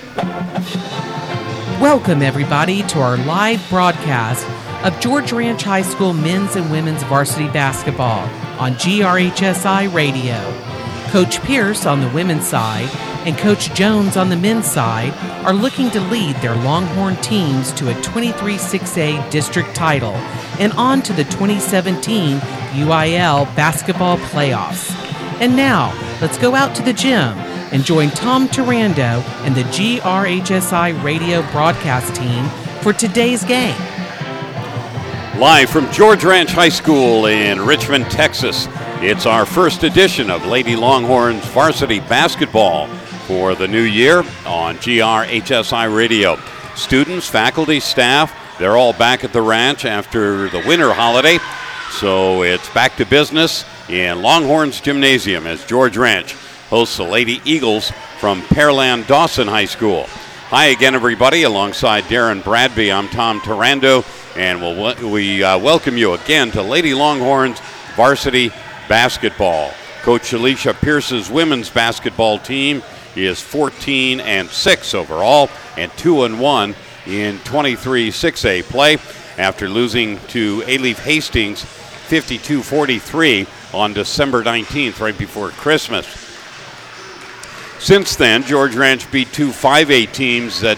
Welcome, everybody, to our live broadcast of George Ranch High School men's and women's varsity basketball on GRHSI Radio. Coach Pierce on the women's side and Coach Jones on the men's side are looking to lead their Longhorn teams to a 23-6A district title and on to the 2017 UIL basketball playoffs. And now, let's go out to the gym and join Tom Turando and the GRHSI radio broadcast team for today's game. Live from George Ranch High School in Richmond, Texas, it's our first edition of Lady Longhorns varsity basketball for the new year on GRHSI radio. Students, faculty, staff, they're all back at the ranch after the winter holiday, so it's back to business in Longhorns Gymnasium as George Ranch hosts the Lady Eagles from Pearland Dawson High School. Hi again, everybody. Alongside Darren Bradby, I'm Tom Turando, and we welcome you again to Lady Longhorns varsity basketball. Coach Alicia Pierce's women's basketball team is 14-6 overall and 2-1 in 23-6A play after losing to Alief Hastings 52-43 on December 19th, right before Christmas. Since then, George Ranch beat two 5A teams that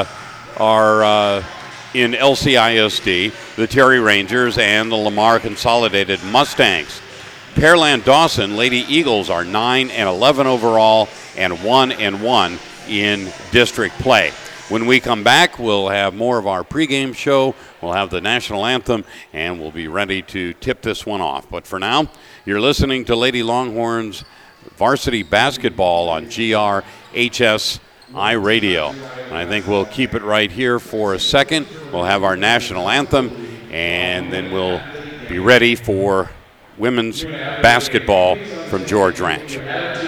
are in LCISD, the Terry Rangers and the Lamar Consolidated Mustangs. Pearland Dawson Lady Eagles are 9-11 overall and 1-1 in district play. When we come back, we'll have more of our pregame show. We'll have the national anthem, and we'll be ready to tip this one off. But for now, you're listening to Lady Longhorns varsity basketball on GRHSI radio. And I think we'll keep it right here for a second. We'll have our national anthem, and then we'll be ready for women's basketball from George Ranch.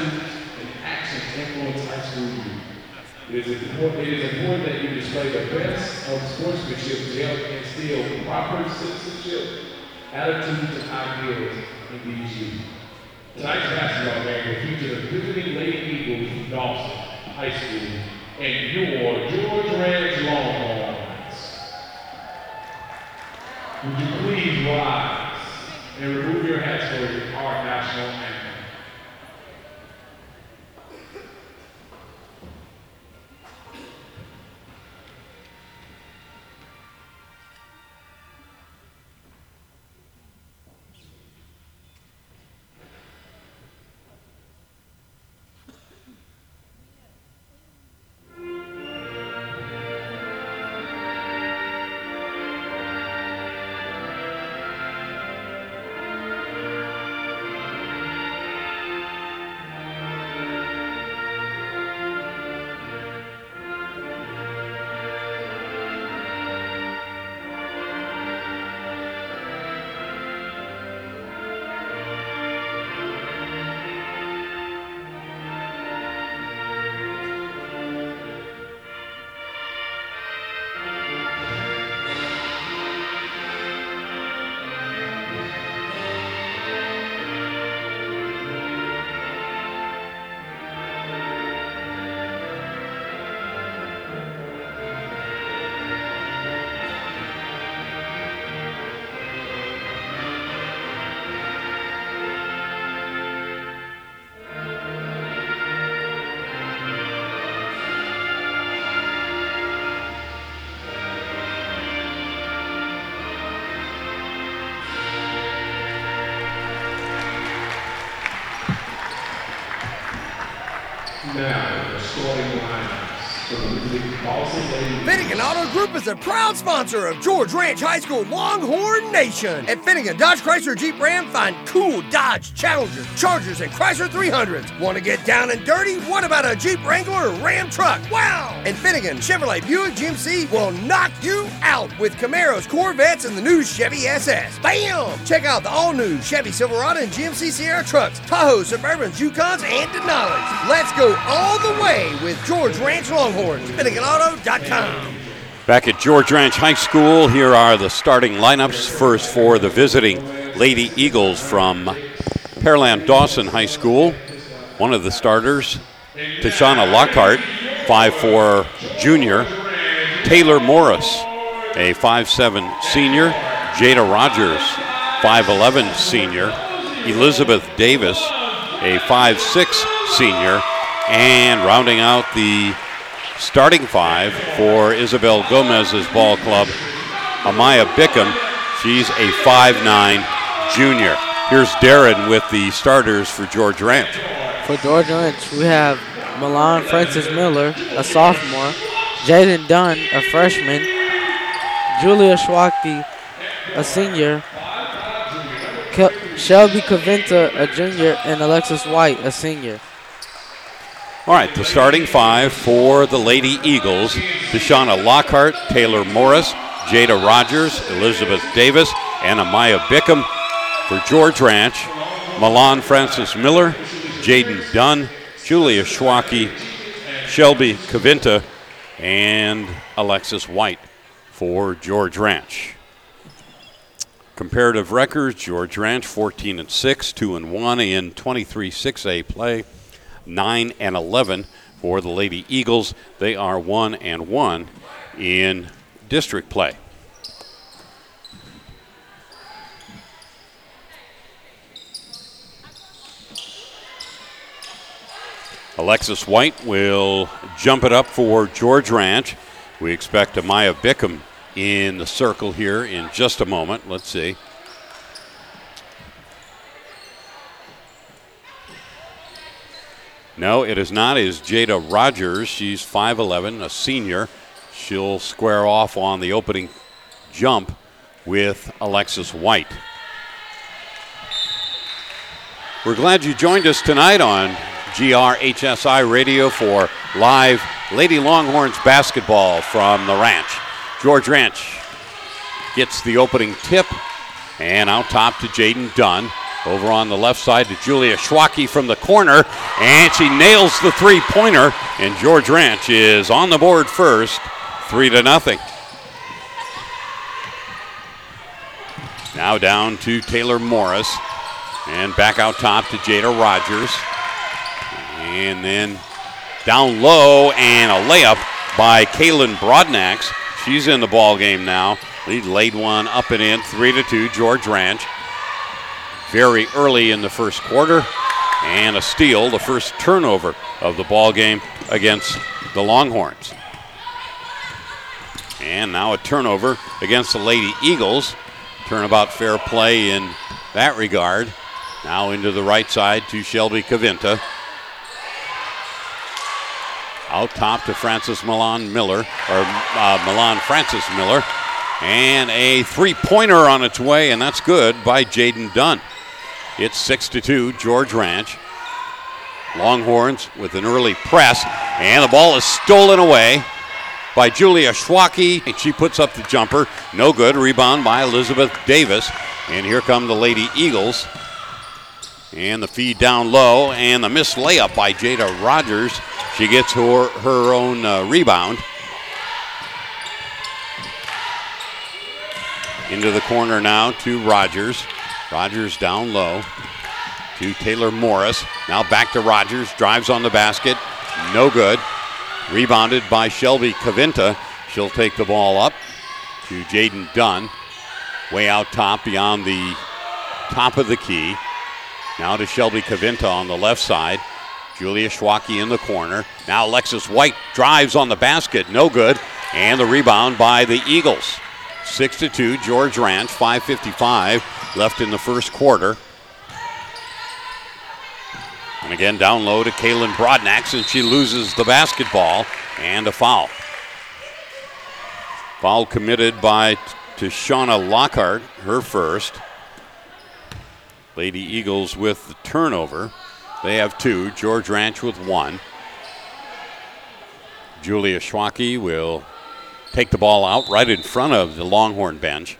It is important that you display the best of sportsmanship to help instill proper citizenship, attitudes, and ideals in these youth. Tonight's basketball game will feature the visiting Lady Eagles from Dawson High School and your George Ranch Longhorns. Would you please rise and remove your hats for our national anthem? Now, the starting lineups for the Dawson Lady. Finnegan Auto Group is a proud sponsor of George Ranch High School Longhorn Nation. At Finnegan Dodge Chrysler Jeep Ram, find cool Dodge Challengers, Chargers, and Chrysler 300s. Want to get down and dirty? What about a Jeep Wrangler or Ram truck? Wow! And Finnegan Chevrolet Buick GMC will knock you out with Camaros, Corvettes, and the new Chevy SS. Bam! Check out the all-new Chevy Silverado and GMC Sierra trucks, Tahoe, Suburbans, Yukons, and Denali's. Let's go all the way with George Ranch Longhorns. FinneganAuto.com. Back at George Ranch High School, here are the starting lineups. First for the visiting Lady Eagles from Pearland Dawson High School. One of the starters, Tashana Lockhart, 5'4" junior. Taylor Morris, a 5'7" senior. Jada Rogers, 5'11" senior. Elizabeth Davis, a 5'6" senior. And rounding out the starting five for Isabel Gomez's ball club, Amaya Bickham. She's a 5'9" junior. Here's Darren with the starters for George Ranch. For George Ranch, we have Milan Francis Miller, a sophomore. Jaden Dunn, a freshman. Julia Schwacke, a senior. Shelby Cavinta, a junior. And Alexis White, a senior. All right, the starting five for the Lady Eagles: Deshauna Lockhart, Taylor Morris, Jada Rogers, Elizabeth Davis, and Amaya Bickham. For George Ranch, Milan Francis Miller, Jaden Dunn, Julia Schwacke, Shelby Cavinta, and Alexis White for George Ranch. Comparative records: George Ranch 14-6, 2-1 in 23 6A play. 9-11 for the Lady Eagles. They are 1-1 in district play. Alexis White will jump it up for George Ranch. We expect Amaya Bickham in the circle here in just a moment. Let's see. No, it is not. It is Jada Rogers. She's 5'11", a senior. She'll square off on the opening jump with Alexis White. We're glad you joined us tonight on GRHSI Radio for live Lady Longhorns basketball from the ranch. George Ranch gets the opening tip, and out top to Jaden Dunn. Over on the left side to Julia Schwacke from the corner, and she nails the three-pointer, and George Ranch is on the board first, 3-0. Now down to Taylor Morris, and back out top to Jada Rogers. And then down low, and a layup by Kaylin Broadnax. She's in the ball game now. He laid one up and in, 3-2, George Ranch. Very early in the first quarter, and a steal, the first turnover of the ball game against the Longhorns. And now a turnover against the Lady Eagles. Turnabout fair play in that regard. Now into the right side to Shelby Cavinta. Out top to Milan Francis Miller. And a three-pointer on its way, and that's good by Jaden Dunn. It's 6-2, George Ranch. Longhorns with an early press, and the ball is stolen away by Julia Schwacke. She puts up the jumper, no good. Rebound by Elizabeth Davis. And here come the Lady Eagles. And the feed down low, and the missed layup by Jada Rogers. She gets her own rebound. Into the corner now to Rogers. Rogers down low to Taylor Morris. Now back to Rogers. Drives on the basket. No good. Rebounded by Shelby Cavinta. She'll take the ball up to Jaden Dunn. Way out top beyond the top of the key. Now to Shelby Cavinta on the left side. Julia Schwacke in the corner. Now Alexis White drives on the basket. No good. And the rebound by the Eagles. 6-2, George Ranch, 5:55 left in the first quarter. And again, down low to Kaylin Broadnax, and she loses the basketball, and a foul. Foul committed by Deshauna Lockhart, her first. Lady Eagles with the turnover. They have two, George Ranch with one. Julia Schwacke will take the ball out right in front of the Longhorn bench.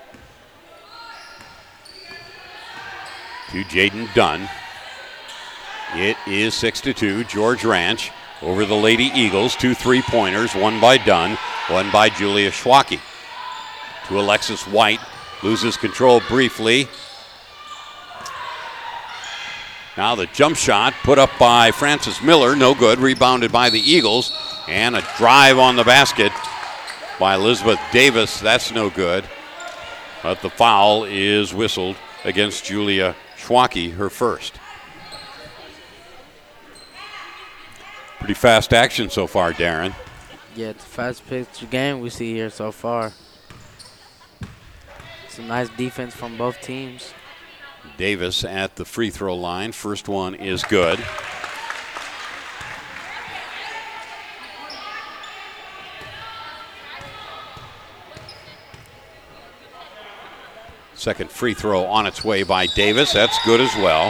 To Jaden Dunn. It is 6-2, George Ranch over the Lady Eagles. 2 3-pointers, one by Dunn, one by Julia Schwacke. To Alexis White, loses control briefly. Now the jump shot put up by Francis Miller, no good, rebounded by the Eagles. And a drive on the basket by Elizabeth Davis. That's no good. But the foul is whistled against Julia Schwacke, her first. Pretty fast action so far, Darren. Yeah, it's a fast-paced game we see here so far. Some nice defense from both teams. Davis at the free throw line. First one is good. Second free throw on its way by Davis. That's good as well.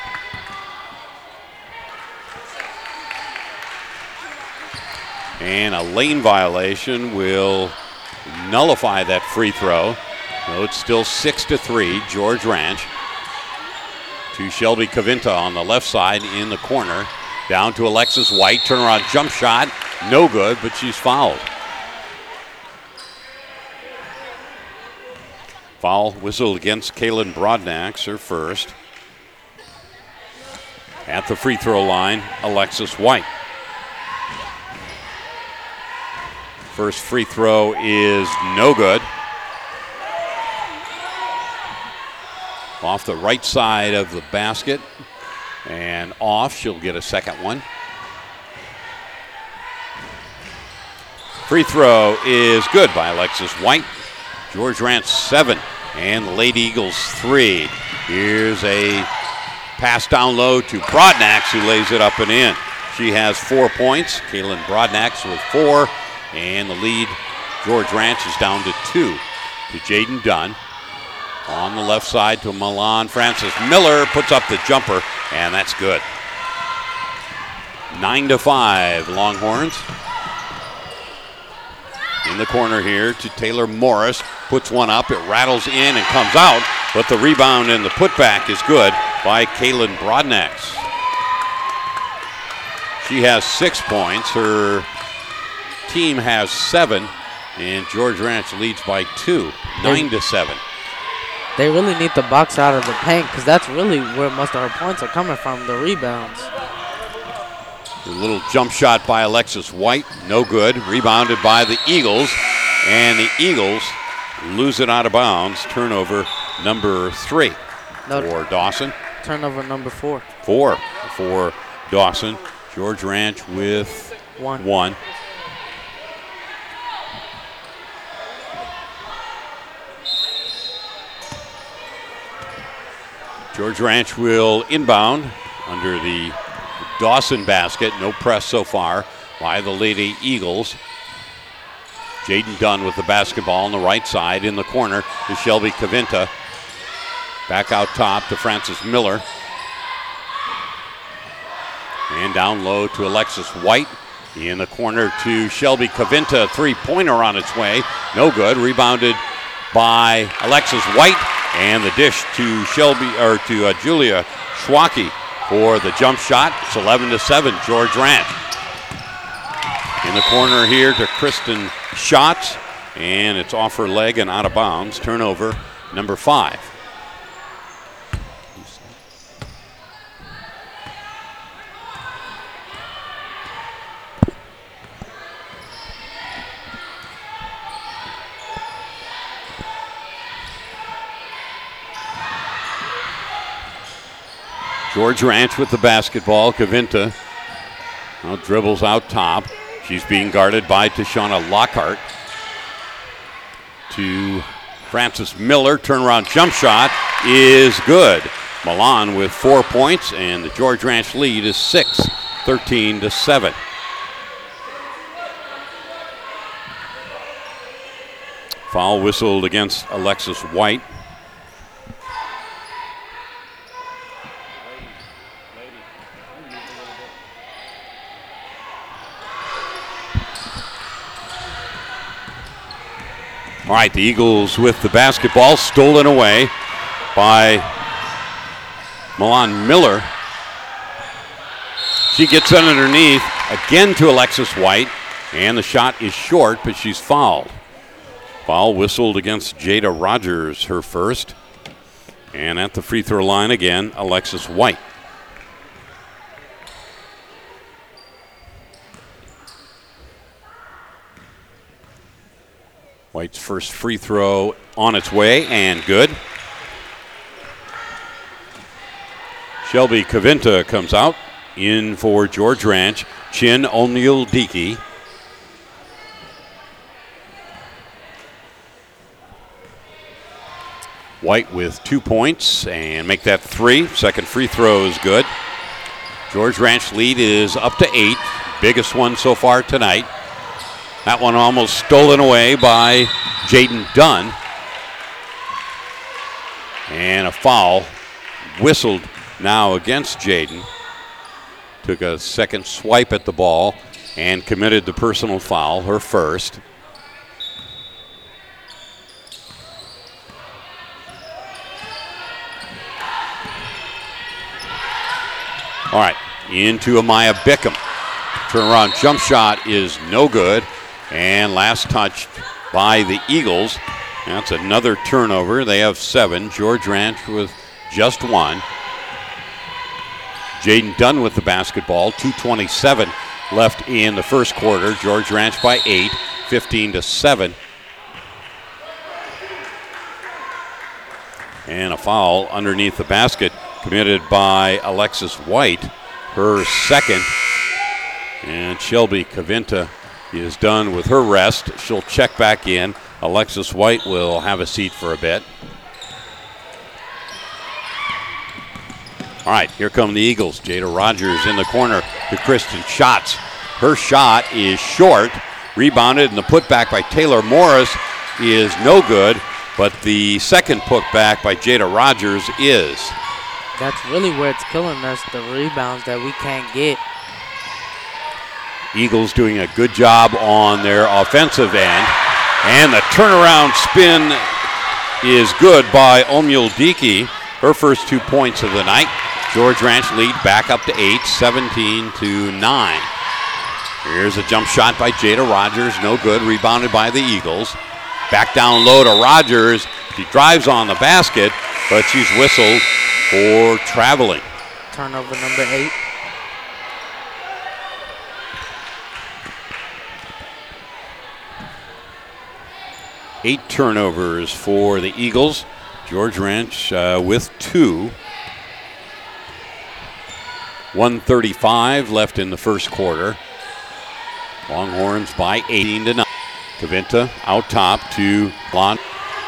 And a lane violation will nullify that free throw. So it's still 6-3, George Ranch. To Shelby Cavinta on the left side in the corner. Down to Alexis White. Turnaround jump shot. No good, but she's fouled. Foul whistled against Kaylin Broadnax, her first. At the free throw line, Alexis White. First free throw is no good. Off the right side of the basket and off. She'll get a second one. Free throw is good by Alexis White. George Ranch 7 and the Lady Eagles 3. Here's a pass down low to Broadnax, who lays it up and in. She has 4 points. Kaylin Broadnax with 4. And the lead, George Ranch, is down to 2 to Jaden Dunn. On the left side to Milan Francis Miller, puts up the jumper, and that's good. 9-5, Longhorns. In the corner here to Taylor Morris, puts one up, it rattles in and comes out, but the rebound and the putback is good by Kaylin Broadnax. She has 6 points. Her team has 7, and George Ranch leads by 2, 9-7. They really need to box out of the paint because that's really where most of her points are coming from, the rebounds. A little jump shot by Alexis White, no good. Rebounded by the Eagles, and the Eagles lose it out of bounds. Turnover number 3 for Dawson. Turnover number 4. 4 for Dawson. George Ranch with 1. George Ranch will inbound under the Dawson basket. No press so far by the Lady Eagles. Jaden Dunn with the basketball on the right side. In the corner to Shelby Cavinta. Back out top to Francis Miller. And down low to Alexis White. In the corner to Shelby Cavinta. Three-pointer on its way. No good. Rebounded by Alexis White. And the dish to Julia Schwacke for the jump shot. It's 11-7, George Ranch. In the corner here to Kristen Schatz, and it's off her leg and out of bounds. Turnover number 5. George Ranch with the basketball. Cavinta now dribbles out top. She's being guarded by Tashana Lockhart. To Francis Miller. Turnaround jump shot is good. Milan with 4 points, and the George Ranch lead is 6, 13-7. Foul whistled against Alexis White. All right, the Eagles with the basketball, stolen away by Milan Miller. She gets it underneath, again to Alexis White, and the shot is short, but she's fouled. Foul whistled against Jada Rogers, her first. And at the free throw line again, Alexis White. White's first free throw on its way and good. Shelby Cavinta comes out. In for George Ranch, Chin Onyildiki. White with 2 points and make that 3. Second free throw is good. George Ranch lead is up to 8. Biggest one so far tonight. That one almost stolen away by Jaden Dunn. And a foul whistled now against Jaden. Took a second swipe at the ball and committed the personal foul, her first. All right, into Amaya Bickham. Turnaround jump shot is no good. And last touch by the Eagles. That's another turnover. They have 7. George Ranch with just 1. Jaden Dunn with the basketball. 2:27 left in the first quarter. George Ranch by 8, 15-7. And a foul underneath the basket committed by Alexis White, her second. And Shelby Cavinta is done with her rest. She'll check back in. Alexis White will have a seat for a bit. All right, here come the Eagles. Jada Rogers in the corner to Kristen Schatz. Her shot is short. Rebounded, and the putback by Taylor Morris is no good, but the second putback by Jada Rogers is. That's really where it's killing us, the rebounds that we can't get. Eagles doing a good job on their offensive end. And the turnaround spin is good by Onyildiki. Her first 2 points of the night. George Ranch lead back up to 8, 17-9. Here's a jump shot by Jada Rogers. No good. Rebounded by the Eagles. Back down low to Rogers. She drives on the basket, but she's whistled for traveling. Turnover number 8. Eight turnovers for the Eagles. George Ranch with 2. 1:35 left in the first quarter. Longhorns by 18-9. Cavinta out top to Blond.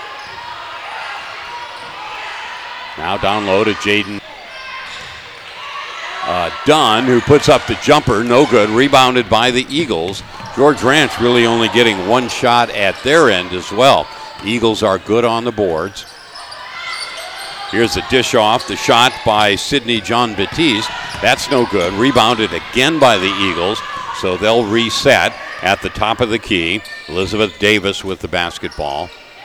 Now down low to Jaden Dunn, who puts up the jumper. No good. Rebounded by the Eagles. George Ranch really only getting one shot at their end as well. Eagles are good on the boards. Here's a dish off. The shot by Sydney John Baptiste. That's no good. Rebounded again by the Eagles, so they'll reset at the top of the key. Elizabeth Davis with the basketball.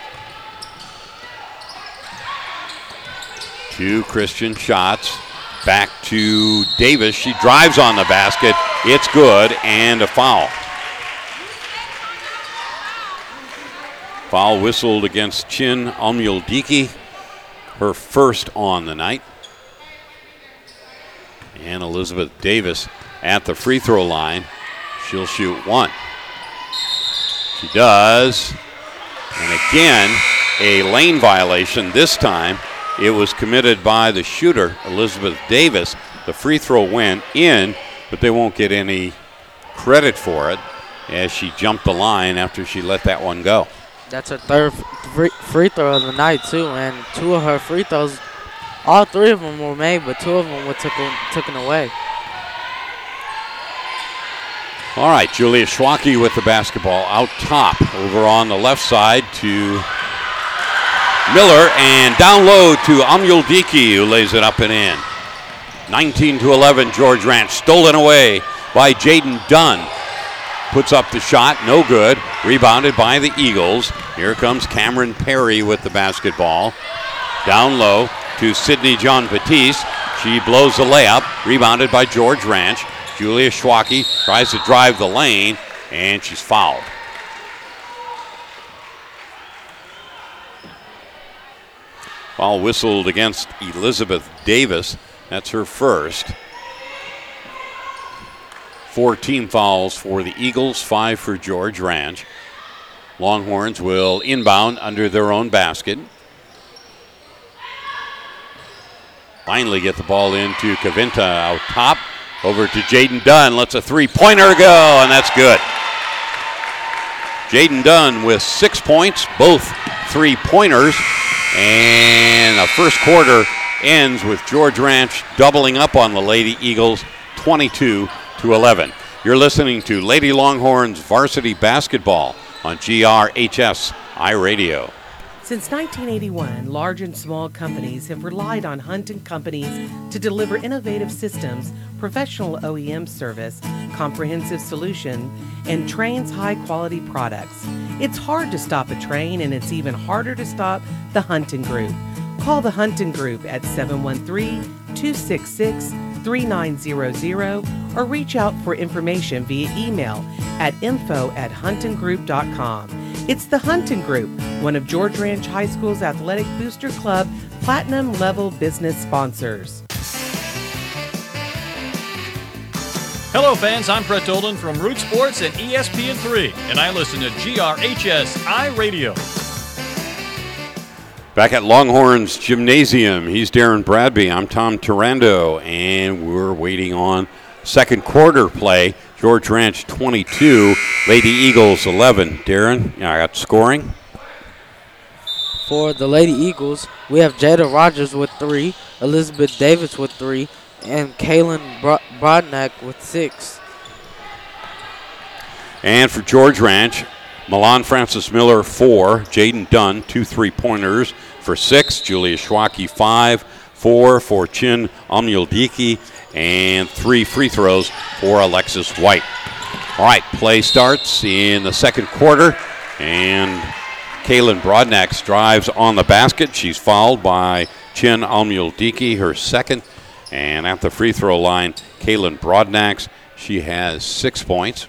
Two Christian shots. Back to Davis. She drives on the basket. It's good, and a foul. Foul whistled against Chin Onyildiki, her first on the night. And Elizabeth Davis at the free throw line. She'll shoot 1. She does. And again, a lane violation. This time, it was committed by the shooter, Elizabeth Davis. The free throw went in, but they won't get any credit for it as she jumped the line after she let that one go. That's her third free throw of the night, too, and 2 of her free throws, all 3 of them were made, but 2 of them were taken away. All right, Julia Schwacke with the basketball out top. Over on the left side to Miller, and down low to Onyildiki, who lays it up and in. 19-11, George Ranch, stolen away by Jaden Dunn. Puts up the shot, no good. Rebounded by the Eagles. Here comes Cameron Perry with the basketball. Down low to Sydney John Baptiste. She blows the layup. Rebounded by George Ranch. Julia Schwacke tries to drive the lane, and she's fouled. Foul whistled against Elizabeth Davis. That's her first. 4 team fouls for the Eagles, 5 for George Ranch. Longhorns will inbound under their own basket. Finally get the ball into Cavinta out top. Over to Jaden Dunn. Lets a three-pointer go, and that's good. Jaden Dunn with 6 points, both three-pointers. And the first quarter ends with George Ranch doubling up on the Lady Eagles, 22-11. You're listening to Lady Longhorns varsity basketball on GRHS iRadio. Since 1981, large and small companies have relied on Hunt & Companies to deliver innovative systems, professional OEM service, comprehensive solution, and Train's high-quality products. It's hard to stop a Train, and it's even harder to stop the Hunting Group. Call the Hunting Group at 713-266-3900 or reach out for information via email at info@huntinggroup.com. It's the Hunting Group, one of George Ranch High School's Athletic Booster Club Platinum Level business sponsors. Hello fans, I'm Brett Dolan from Root Sports and ESPN3, and I listen to GRHS iRadio. Back at Longhorns Gymnasium, he's Darren Bradby. I'm Tom Turando, and we're waiting on second quarter play. George Ranch 22, Lady Eagles 11. Darren, I got scoring. For the Lady Eagles, we have Jada Rogers with 3, Elizabeth Davis with 3, and Kaylin Brodnack with 6. And for George Ranch, Milan Francis Miller 4, Jaden Dunn 2 3-pointers for 6, Julia Schwacke 5, 4 for Chin Amyuldiki, and 3 free throws for Alexis White. All right, play starts in the second quarter, and Kaylin Brodnack drives on the basket. She's fouled by Chin Amyuldiki, her second. And at the free throw line, Kaylin Brodnack, she has 6 points.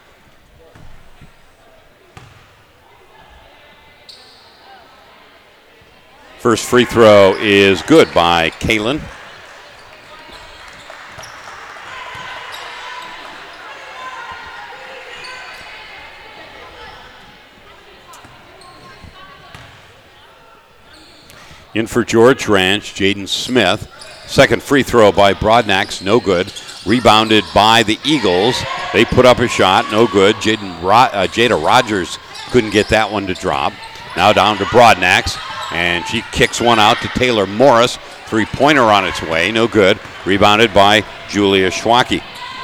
First free throw is good by Kaylin. In for George Ranch, Jaden Smith. Second free throw by Brodnack, no good. Rebounded by the Eagles. They put up a shot, no good. Jada Rogers couldn't get that one to drop. Now down to Brodnack, and she kicks one out to Taylor Morris. Three-pointer on its way, no good. Rebounded by Julia Schwacke.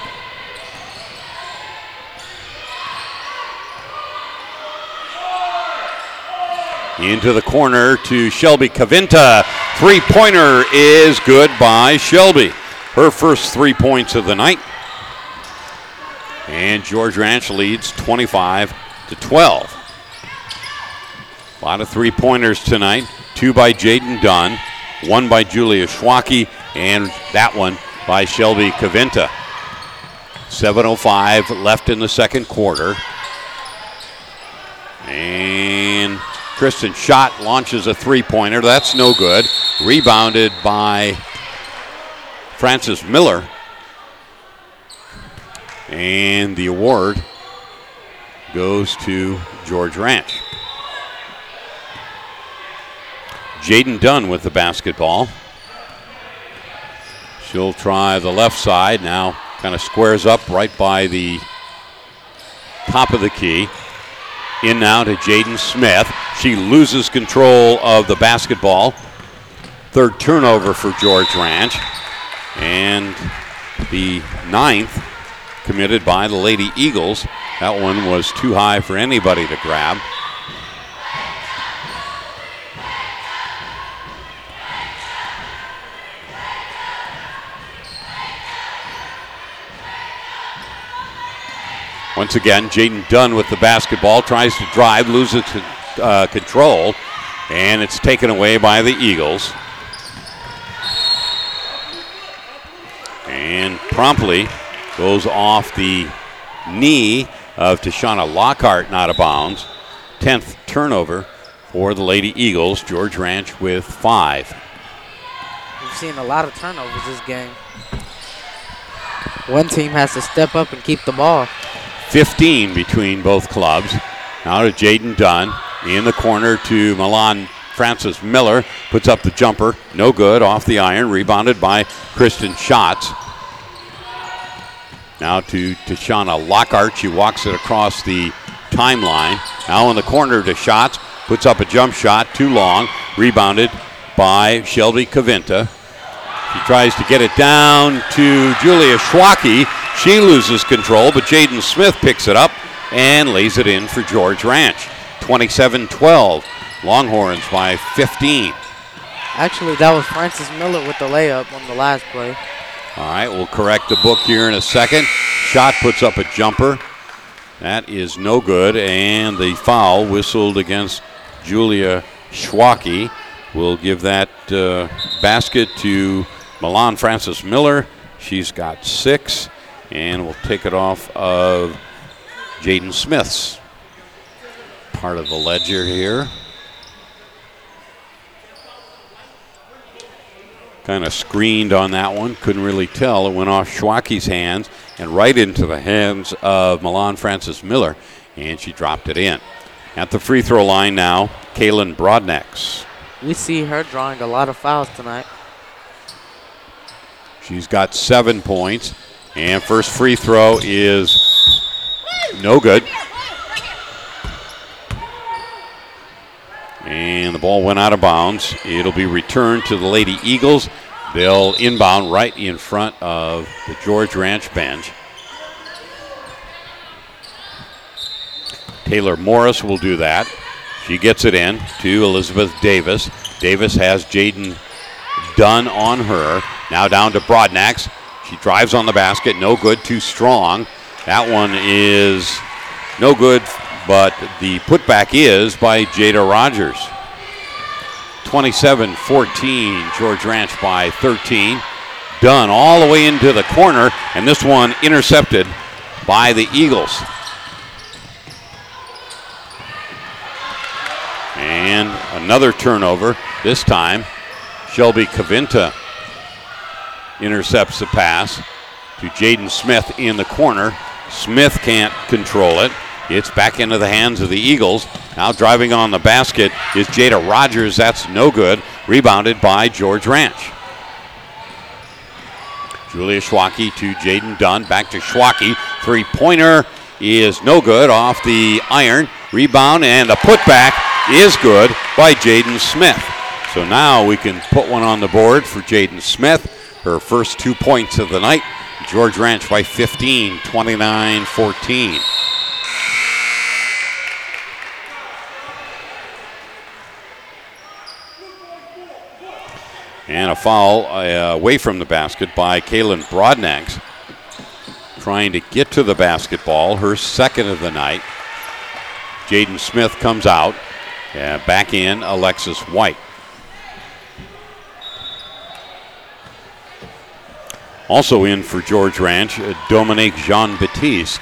Into the corner to Shelby Cavinta. Three-pointer is good by Shelby. Her first 3 points of the night. And George Ranch leads 25-12. A lot of three-pointers tonight. 2 by Jaden Dunn, 1 by Julia Schwacke, and that one by Shelby Cavinta. 7:05 left in the second quarter. And Kristen Schott launches a three-pointer. That's no good. Rebounded by Francis Miller. And the award goes to George Ranch. Jaden Dunn with the basketball. She'll try the left side. Now kind of squares up right by the top of the key. In now to Jaden Smith. She loses control of the basketball. Third turnover for George Ranch. And the 9th committed by the Lady Eagles. That one was too high for anybody to grab. Once again, Jaden Dunn with the basketball, tries to drive, loses control, and it's taken away by the Eagles. And promptly goes off the knee of Tashana Lockhart, not out of bounds. 10th turnover for the Lady Eagles. George Ranch with 5. We've seen a lot of turnovers this game. One team has to step up and keep the ball. 15 between both clubs. Now to Jaden Dunn. In the corner to Milan Francis Miller. Puts up the jumper. No good. Off the iron. Rebounded by Kristen Schatz. Now to Tashana Lockhart. She walks it across the timeline. Now in the corner to Schatz. Puts up a jump shot. Too long. Rebounded by Shelby Kavinta. She tries to get it down to Julia Schwacke. She loses control, but Jaden Smith picks it up and lays it in for George Ranch. 27-12. Longhorns by 15. Actually, that was Francis Miller with the layup on the last play. All right, we'll correct the book here in a second. Schott puts up a jumper. That is no good, and the foul whistled against Julia Schwacke. We'll give that basket to Milan Francis Miller. She's got 6, and we'll take it off of Jaden Smith's part of the ledger here. Kind of screened on that one. Couldn't really tell. It went off Schwacke's hands and right into the hands of Milan Francis Miller, and she dropped it in. At the free throw line now, Kaylin Brodnex. We see her drawing a lot of fouls tonight. She's got 7 points, and first free throw is no good. And the ball went out of bounds. It'll be returned to the Lady Eagles. They'll inbound right in front of the George Ranch bench. Taylor Morris will do that. She gets it in to Elizabeth Davis. Davis has Jaden Dunn on her. Now down to Brodnax. She drives on the basket. No good, too strong. That one is no good, but the putback is by Jada Rogers. 27-14, George Ranch by 13. Dunn all the way into the corner, and this one intercepted by the Eagles. And another turnover. This time, Shelby Kavinta intercepts the pass to Jaden Smith in the corner. Smith can't control it. It's back into the hands of the Eagles. Now driving on the basket is Jada Rogers. That's no good. Rebounded by George Ranch. Julia Schwacke to Jaden Dunn. Back to Schwacke. Three-pointer is no good off the iron. Rebound and the putback is good by Jaden Smith. So now we can put one on the board for Jaden Smith. Her first 2 points of the night. George Ranch by 15, 29-14. And a foul away from the basket by Kaylin Brodnax. Trying to get to the basketball, her second of the night. Jaden Smith comes out. Back in Alexis White. Also in for George Ranch, Dominique Jean-Baptiste.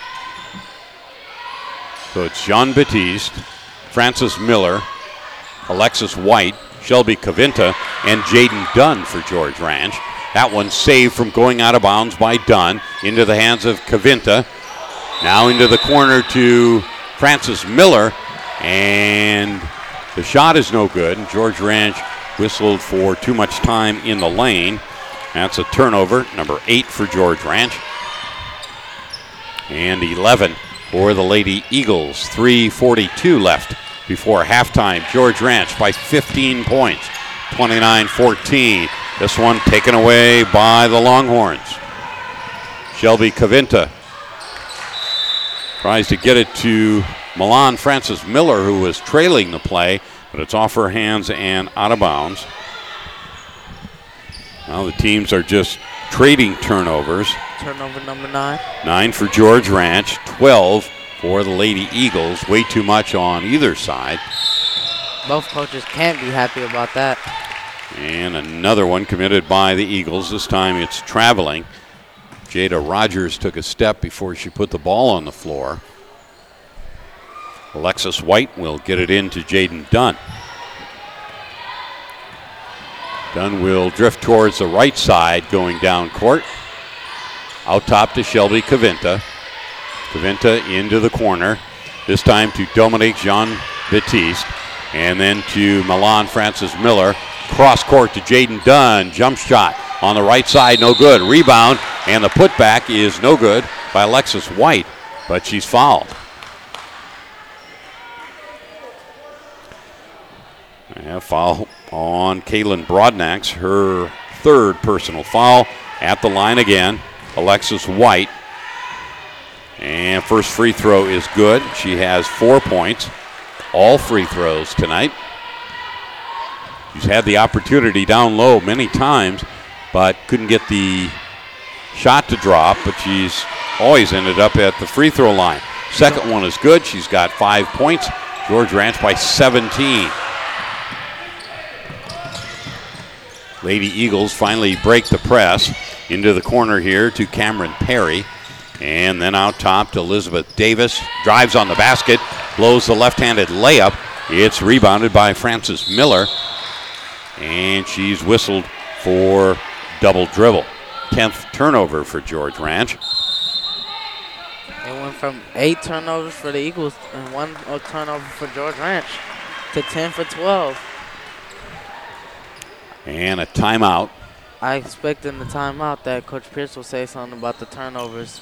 So it's Jean-Baptiste, Francis Miller, Alexis White, Shelby Kavinta, and Jaden Dunn for George Ranch. That one saved from going out of bounds by Dunn into the hands of Kavinta. Now into the corner to Francis Miller, and the shot is no good. And George Ranch whistled for too much time in the lane. That's a turnover, number 8 for George Ranch. And 11 for the Lady Eagles. 3:42 left before halftime. George Ranch by 15 points, 29-14. This one taken away by the Longhorns. Shelby Kavinta tries to get it to Milan Francis Miller, who was trailing the play, but it's off her hands and out of bounds. Now the teams are just trading turnovers. Turnover number 9. 9 for George Ranch, 12 for the Lady Eagles. Way too much on either side. Both coaches can't be happy about that. And another one committed by the Eagles. This time it's traveling. Jada Rogers took a step before she put the ball on the floor. Alexis White will get it into Jaden Dunn. Dunn will drift towards the right side going down court. Out top to Shelby Kavinta. Kavinta into the corner. This time to Dominique Jean-Baptiste. And then to Milan Francis Miller. Cross court to Jaden Dunn. Jump shot on the right side, no good. Rebound, and the putback is no good by Alexis White, but she's fouled. A foul on Kaylin Broadnax, her third personal foul. At the line again, Alexis White. And first free throw is good. She has 4 points. All free throws tonight. She's had the opportunity down low many times, but couldn't get the shot to drop, but she's always ended up at the free throw line. Second one is good. She's got 5 points. George Ranch by 17. Lady Eagles finally break the press into the corner here to Cameron Perry. And then out top to Elizabeth Davis. Drives on the basket. Blows the left-handed layup. It's rebounded by Frances Miller. And she's whistled for double dribble. 10th turnover for George Ranch. It went from 8 turnovers for the Eagles and 1 turnover for George Ranch to 10 for 12. And a timeout. I expect in the timeout that Coach Pierce will say something about the turnovers.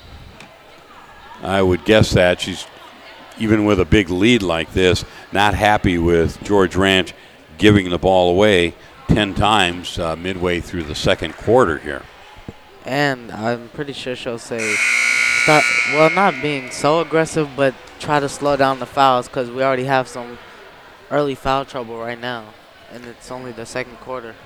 I would guess that. She's, even with a big lead like this, not happy with George Ranch giving the ball away 10 times midway through the second quarter here. And I'm pretty sure she'll say, start, well, not being so aggressive, but try to slow down the fouls because we already have some early foul trouble right now. And it's only the second quarter.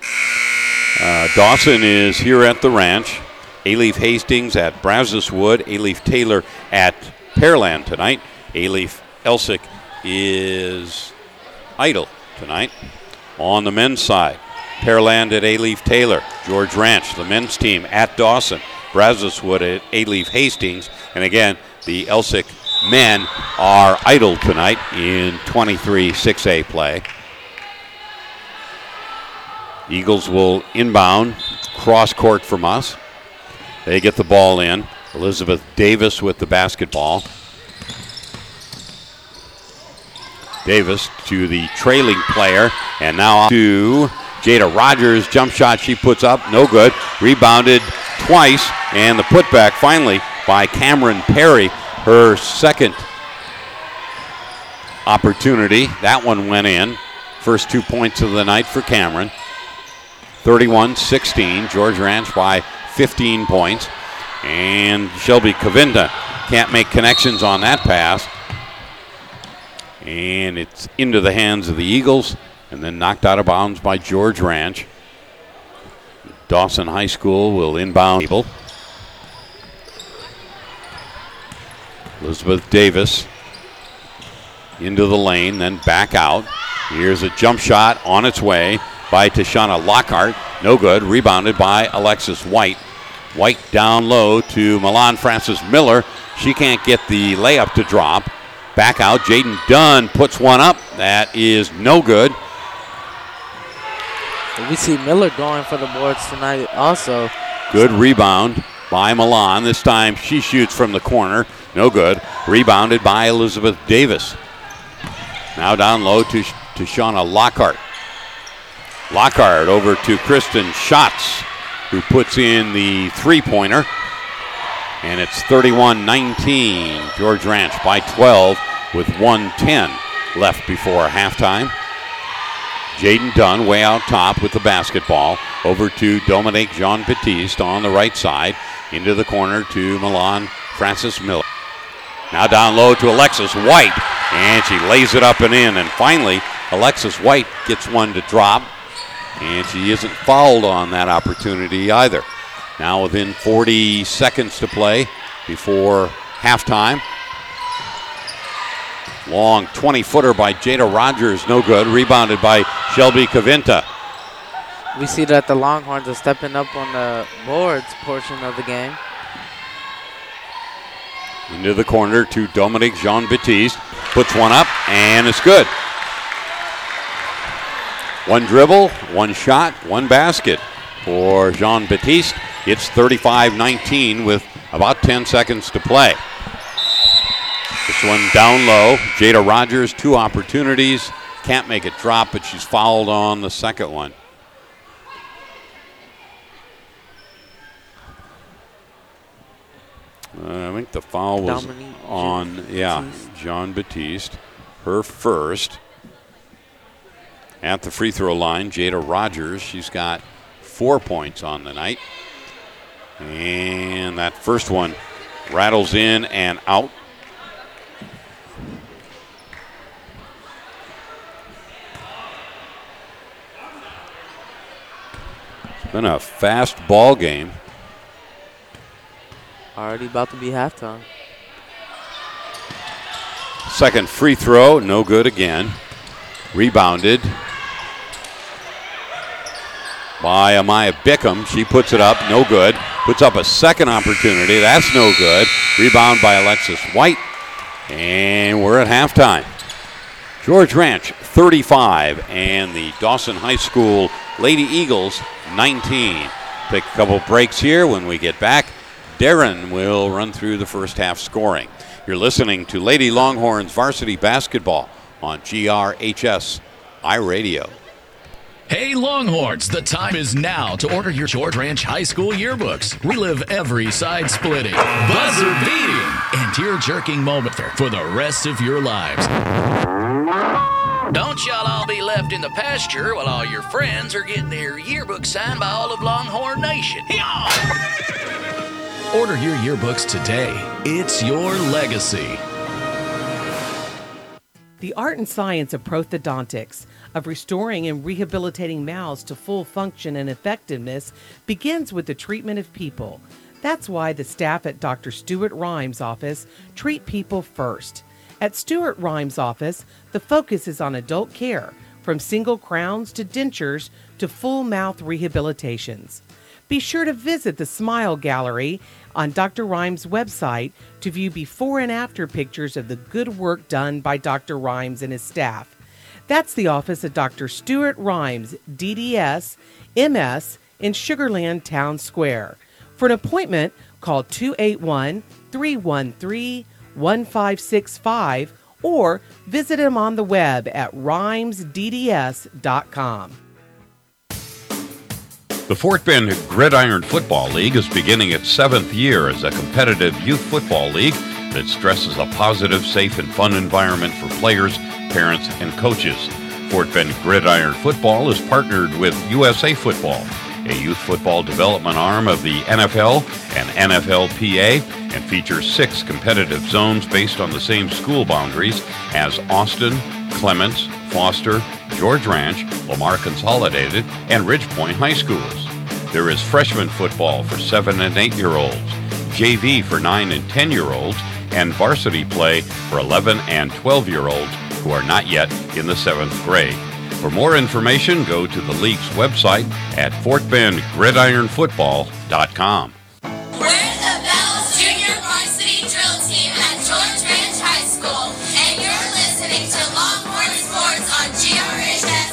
Dawson is here at the ranch. Alief Hastings at Brazos Wood. Alief Taylor at Pearland tonight. Alief Elsick is idle tonight. On the men's side, Pearland at Alief Taylor. George Ranch, the men's team, at Dawson. Brazos Wood at Alief Hastings. And again, the Elsick men are idle tonight in 23 6A play. Eagles will inbound, cross court from us. They get the ball in. Elizabeth Davis with the basketball. Davis to the trailing player, and now to Jada Rogers. Jump shot she puts up, no good. Rebounded twice, and the putback finally by Cameron Perry. Her second opportunity. That one went in. First 2 points of the night for Cameron. 31-16, George Ranch by 15 points. And Shelby Kavinda can't make connections on that pass. And it's into the hands of the Eagles and then knocked out of bounds by George Ranch. Dawson High School will inbound. Elizabeth Davis into the lane, then back out. Here's a jump shot on its way by Tashana Lockhart. No good. Rebounded by Alexis White. White down low to Milan Francis Miller. She can't get the layup to drop. Back out. Jaden Dunn puts one up. That is no good. We see Miller going for the boards tonight also. Good rebound by Milan. This time she shoots from the corner. No good. Rebounded by Elizabeth Davis. Now down low to Tashana Lockhart. Lockhart over to Kristen Schatz, who puts in the three-pointer. And it's 31-19. George Ranch by 12 with 1:10 left before halftime. Jaden Dunn way out top with the basketball. Over to Dominique Jean-Baptiste on the right side. Into the corner to Milan Francis Miller. Now down low to Alexis White. And she lays it up and in. And finally, Alexis White gets one to drop. And she isn't fouled on that opportunity either. Now within 40 seconds to play before halftime. Long 20-footer by Jada Rogers, no good. Rebounded by Shelby Kavinta. We see that the Longhorns are stepping up on the boards portion of the game. Into the corner to Dominique Jean-Baptiste. Puts one up, and it's good. One dribble, one shot, one basket for Jean-Baptiste. It's 35-19 with about 10 seconds to play. This one down low. Jada Rogers, 2 opportunities. Can't make it drop, but she's fouled on the second one. I think the foul was on, Jean Baptiste. Her first. At the free throw line, Jada Rogers. She's got 4 points on the night. And that first one rattles in and out. It's been a fast ball game. Already about to be halftime. Second free throw, no good again. Rebounded by Amaya Bickham. She puts it up, no good. Puts up a second opportunity, that's no good. Rebound by Alexis White. And we're at halftime. George Ranch 35 and the Dawson High School Lady Eagles 19. Take a couple breaks here. When we get back, Darren will run through the first half scoring. You're listening to Lady Longhorns varsity basketball on GRHS iRadio. Hey Longhorns, the time is now to order your George Ranch High School yearbooks. Relive every side-splitting, buzzer-beating, and tear-jerking moment for the rest of your lives. Don't y'all all be left in the pasture while all your friends are getting their yearbook signed by all of Longhorn Nation. Order your yearbooks today. It's your legacy. The art and science of prosthodontics, of restoring and rehabilitating mouths to full function and effectiveness, begins with the treatment of people. That's why the staff at Dr. Stuart Rhymes' office treat people first. At Stuart Rhymes' office, the focus is on adult care, from single crowns to dentures to full mouth rehabilitations. Be sure to visit the Smile Gallery on Dr. Rhymes' website to view before and after pictures of the good work done by Dr. Rhymes and his staff. That's the office of Dr. Stuart Rhymes, DDS, MS, in Sugar Land Town Square. For an appointment, call 281-313-1565 or visit him on the web at rhymesdds.com. The Fort Bend Gridiron Football League is beginning its 7th year as a competitive youth football league that stresses a positive, safe, and fun environment for players, parents, and coaches. Fort Bend Gridiron Football is partnered with USA Football, a youth football development arm of the NFL and NFLPA, and features 6 competitive zones based on the same school boundaries as Austin, Clements, Foster, George Ranch, Lamar Consolidated, and Ridgepoint High Schools. There is freshman football for 7 and 8-year-olds, JV for 9 and 10-year-olds, and varsity play for 11 and 12-year-olds who are not yet in the 7th grade. For more information, go to the league's website at FortBendGridironFootball.com. We're the Bells Junior Varsity Drill Team at George Ranch High School, and you're listening to Longhorn Sports on GRHS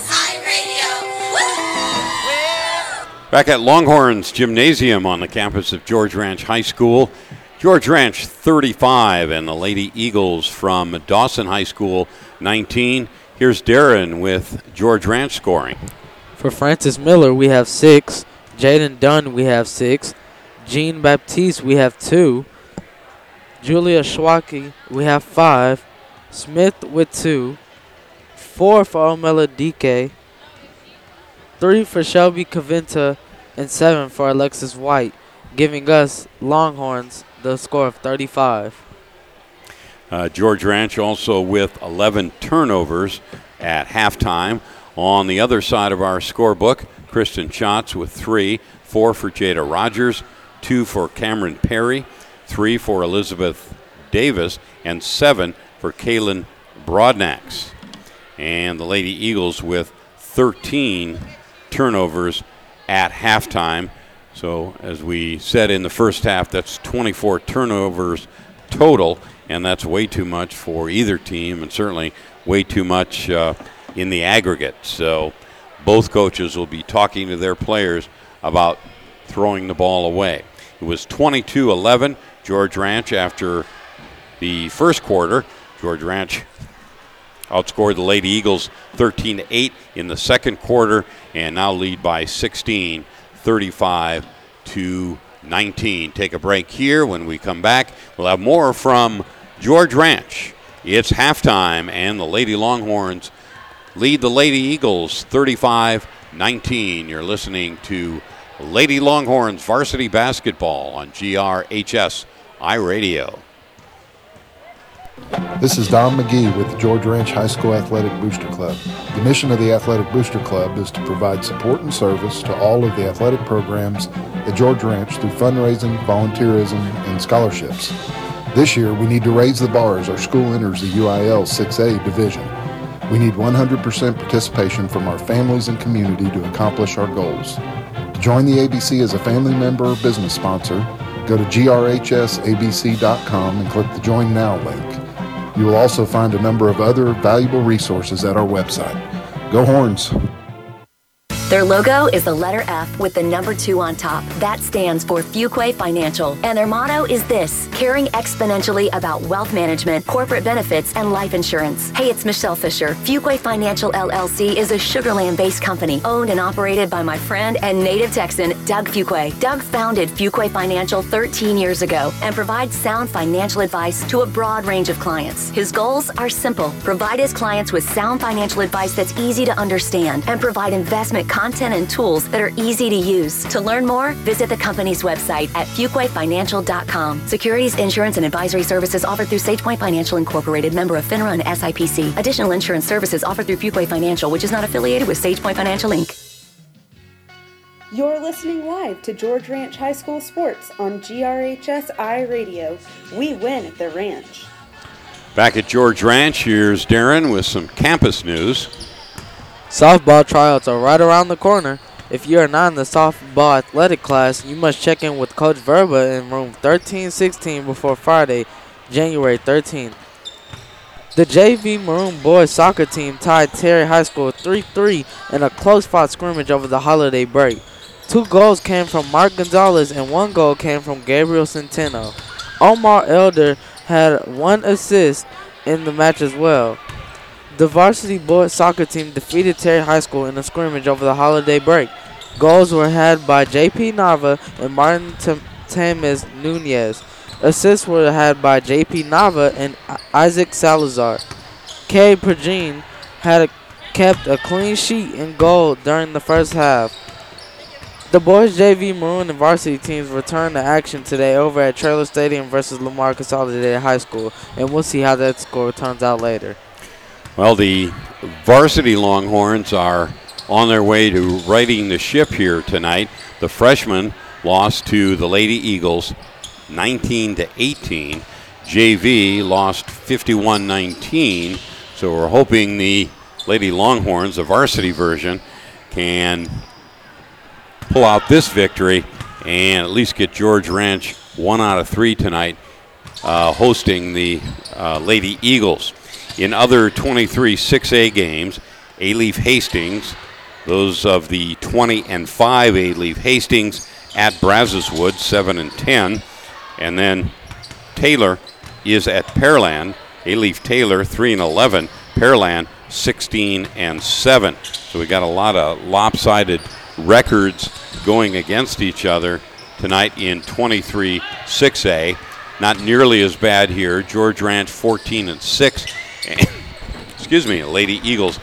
iRadio. Back at Longhorns Gymnasium on the campus of George Ranch High School. George Ranch 35 and the Lady Eagles from Dawson High School 19. Here's Darren with George Ranch scoring. For Francis Miller, we have 6. Jaden Dunn, we have 6. Jean Baptiste, we have 2. Julia Schwacke, we have 5. Smith with 2. 4 for Omela Dike. 3 for Shelby Cavinta. And 7 for Alexis White, giving us Longhorns the score of 35. George Ranch also with 11 turnovers at halftime. On the other side of our scorebook, Kristen Schatz with 3, 4 for Jada Rogers, 2 for Cameron Perry, 3 for Elizabeth Davis, and 7 for Kaylin Broadnax. And the Lady Eagles with 13 turnovers at halftime. So as we said in the first half, that's 24 turnovers total, and that's way too much for either team, and certainly way too much in the aggregate. So both coaches will be talking to their players about throwing the ball away. It was 22-11, George Ranch, after the first quarter. George Ranch outscored the Lady Eagles 13-8 in the second quarter and now lead by 16, 35-19. Take a break here. When we come back, we'll have more from George Ranch. It's halftime, and the Lady Longhorns lead the Lady Eagles 35-19. You're listening to Lady Longhorns varsity basketball on GRHS iRadio. This is Don McGee with the George Ranch High School Athletic Booster Club. The mission of the Athletic Booster Club is to provide support and service to all of the athletic programs at George Ranch through fundraising, volunteerism, and scholarships. This year, we need to raise the bar as our school enters the UIL 6A division. We need 100% participation from our families and community to accomplish our goals. To join the ABC as a family member or business sponsor, go to grhsabc.com and click the Join Now link. You will also find a number of other valuable resources at our website. Go Horns! Their logo is the letter F with the number 2 on top. That stands for Fuquay Financial. And their motto is this: caring exponentially about wealth management, corporate benefits, and life insurance. Hey, it's Michelle Fisher. Fuquay Financial LLC is a Sugar Land-based company owned and operated by my friend and native Texan, Doug Fuquay. Doug founded Fuquay Financial 13 years ago and provides sound financial advice to a broad range of clients. His goals are simple: provide his clients with sound financial advice that's easy to understand and provide investment content and tools that are easy to use. To learn more, visit the company's website at fuquayfinancial.com. Securities, insurance, and advisory services offered through SagePoint Financial Incorporated, member of FINRA and SIPC. Additional insurance services offered through Fuquay Financial, which is not affiliated with SagePoint Financial Inc. You're listening live to George Ranch High School Sports on GRHS iRadio. We win at the ranch. Back at George Ranch, here's Darren with some campus news. Softball tryouts are right around the corner. If you are not in the softball athletic class, you must check in with Coach Verba in room 1316 before Friday, January 13th. The JV Maroon boys soccer team tied Terry High School 3-3 in a close-fought scrimmage over the holiday break. 2 goals came from Mark Gonzalez and 1 goal came from Gabriel Centeno. Omar Elder had 1 assist in the match as well. The varsity boys soccer team defeated Terry High School in a scrimmage over the holiday break. Goals were had by J.P. Nava and Martin Tamis Nunez. Assists were had by J.P. Nava and Isaac Salazar. Kay Pergine kept a clean sheet in goal during the first half. The boys JV Maroon and varsity teams return to action today over at Trailer Stadium versus Lamar Consolidated High School, and we'll see how that score turns out later. Well, the varsity Longhorns are on their way to righting the ship here tonight. The freshmen lost to the Lady Eagles 19-18. JV lost 51-19. So we're hoping the Lady Longhorns, the varsity version, can pull out this victory and at least get George Ranch 1 out of 3 tonight, hosting the Lady Eagles. In other 23 6A games, A-Leaf Hastings, those of the 20-5 A-Leaf Hastings at Brazos Wood, 7-10. And then Taylor is at Pearland. A-Leaf Taylor, 3-11. Pearland, 16-7. So we got a lot of lopsided records going against each other tonight in 23 6A. Not nearly as bad here. George Ranch, 14-6. Excuse me, Lady Eagles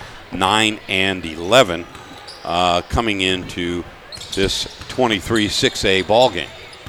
9-11 coming into this 23 6A ball game.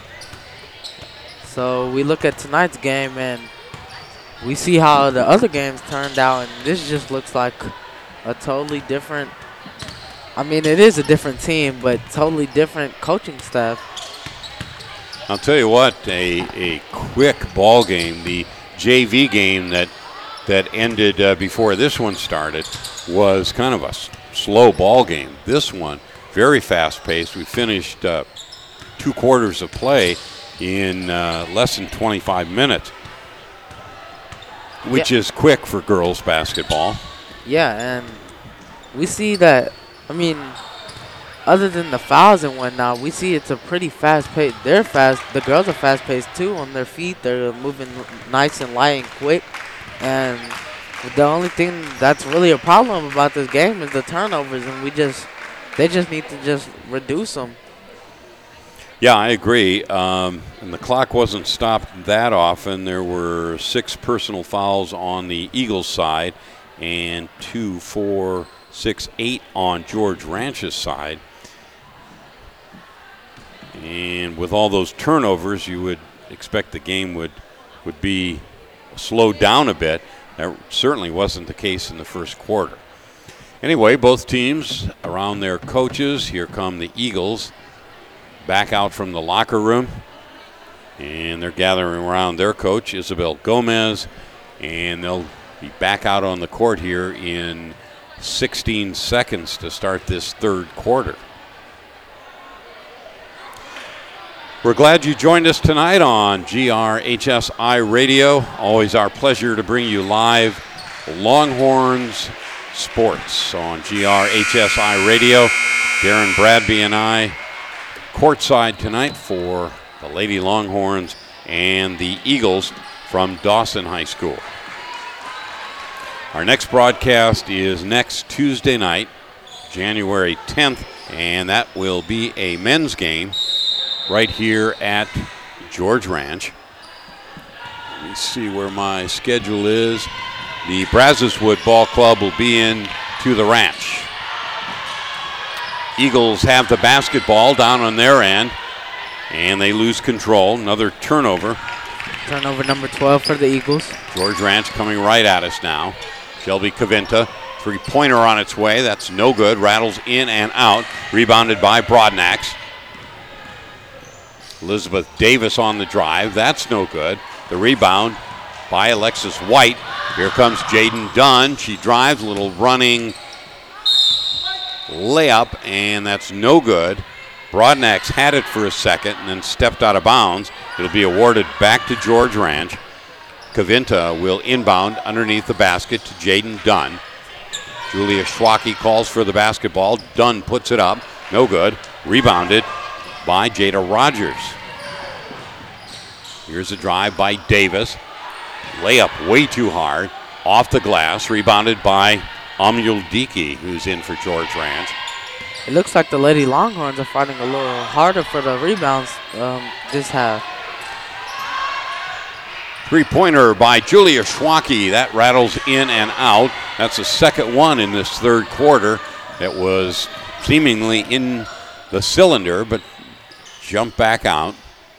So we look at tonight's game and we see how the other games turned out, and this just looks like a totally different, I mean, it is a different team, but totally different coaching staff. I'll tell you what, a quick ball game. The JV game that ended before this one started was kind of a slow ball game. This one, very fast-paced. We finished 2 quarters of play in less than 25 minutes, which is quick for girls basketball. Yeah, and we see that, I mean, other than the fouls and whatnot, we see it's a pretty fast pace. They're fast. The girls are fast paced too on their feet. They're moving nice and light and quick. And the only thing that's really a problem about this game is the turnovers, and they just need to just reduce them. Yeah, I agree. And the clock wasn't stopped that often. There were 6 personal fouls on the Eagles side and 2, 4, 6, 8 on George Ranch's side. And with all those turnovers, you would expect the game would be slowed down a bit. That certainly wasn't the case in the first quarter. Anyway, both teams around their coaches. Here come the Eagles back out from the locker room. And they're gathering around their coach, Isabel Gomez. And they'll be back out on the court here in 16 seconds to start this third quarter. We're glad you joined us tonight on GRHSI Radio. Always our pleasure to bring you live Longhorns sports on GRHSI Radio. Darren Bradby and I courtside tonight for the Lady Longhorns and the Eagles from Dawson High School. Our next broadcast is next Tuesday night, January 10th, and that will be a men's game right here at George Ranch. Let me see where my schedule is. The Brazoswood Ball Club will be in to the ranch. Eagles have the basketball down on their end, and they lose control. Another turnover. Turnover number 12 for the Eagles. George Ranch coming right at us now. Shelby Cavinta, three-pointer on its way. That's no good. Rattles in and out. Rebounded by Broadnax. Elizabeth Davis on the drive. That's no good. The rebound by Alexis White. Here comes Jaden Dunn. She drives, a little running layup, and that's no good. Broadnax had it for a second and then stepped out of bounds. It'll be awarded back to George Ranch. Cavinta will inbound underneath the basket to Jaden Dunn. Julia Schwacke calls for the basketball. Dunn puts it up. No good. Rebounded by Jada Rogers. Here's a drive by Davis. Layup way too hard. Off the glass. Rebounded by Amul Diki, who's in for George Ranch. It looks like the Lady Longhorns are fighting a little harder for the rebounds this half. Three-pointer by Julia Schwacke. That rattles in and out. That's the second one in this third quarter. That was seemingly in the cylinder, but jumped back out.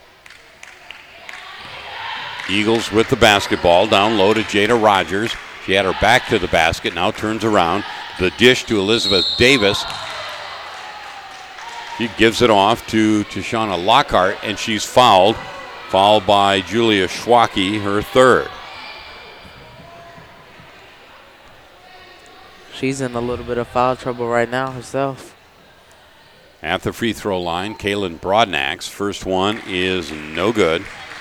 Eagles with the basketball. Down low to Jada Rogers. She had her back to the basket. Now turns around. The dish to Elizabeth Davis. She gives it off to Shauna Lockhart, and she's fouled. Fouled by Julia Schwacke, her third. She's in a little bit of foul trouble right now herself. At the free throw line, Kaylin Broadnax. First one is no good.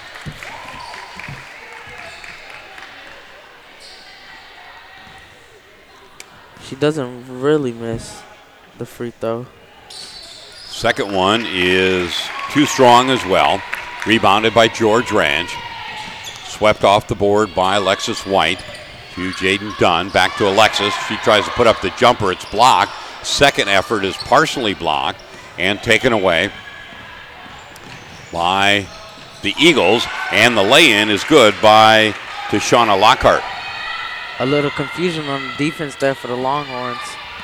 She doesn't really miss the free throw. Second one is too strong as well. Rebounded by George Ranch. Swept off the board by Alexis White to Jaden Dunn. Back to Alexis. She tries to put up the jumper. It's blocked. Second effort is partially blocked and taken away by the Eagles. And the lay-in is good by Shauna Lockhart. A little confusion on defense there for the Longhorns.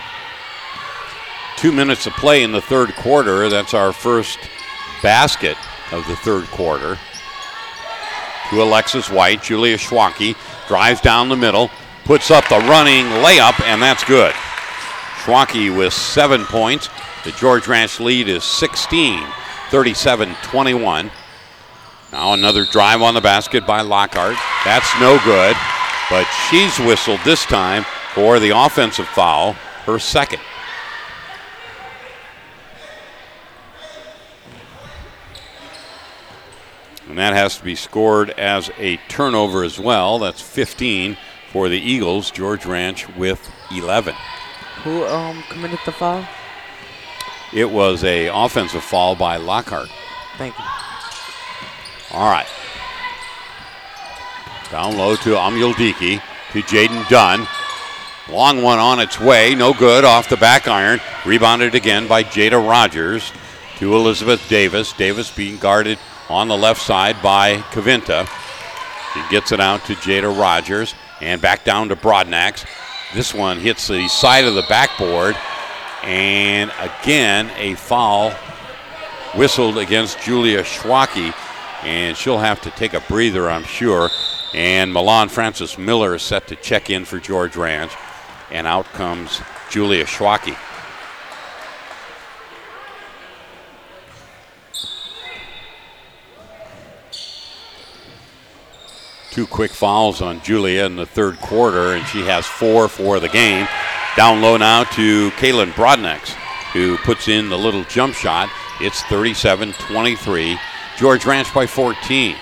2 minutes of play in the third quarter. That's our first basket of the third quarter. To Alexis White. Julia Schwacke drives down the middle, puts up the running layup, and that's good. Schwacke with 7 points. The George Ranch lead is 16, 37-21. Now another drive on the basket by Lockhart. That's no good, but she's whistled this time for the offensive foul, her second. And that has to be scored as a turnover as well. That's 15 for the Eagles. George Ranch with 11. Who committed the foul? It was a offensive foul by Lockhart. Thank you. All right. Down low to Amuldiki, to Jaden Dunn. Long one on its way, no good, off the back iron. Rebounded again by Jada Rogers to Elizabeth Davis. Davis being guarded on the left side by Cavinta. She gets it out to Jada Rogers and back down to Broadnax. This one hits the side of the backboard, and again a foul whistled against Julia Schwacke, and she'll have to take a breather, I'm sure. And Milan Francis Miller is set to check in for George Ranch, and out comes Julia Schwacke. Two quick fouls on Julia in the third quarter, and she has 4 for the game. Down low now to Kaylin Broadnax, who puts in the little jump shot. It's 37-23. George Ranch by 14.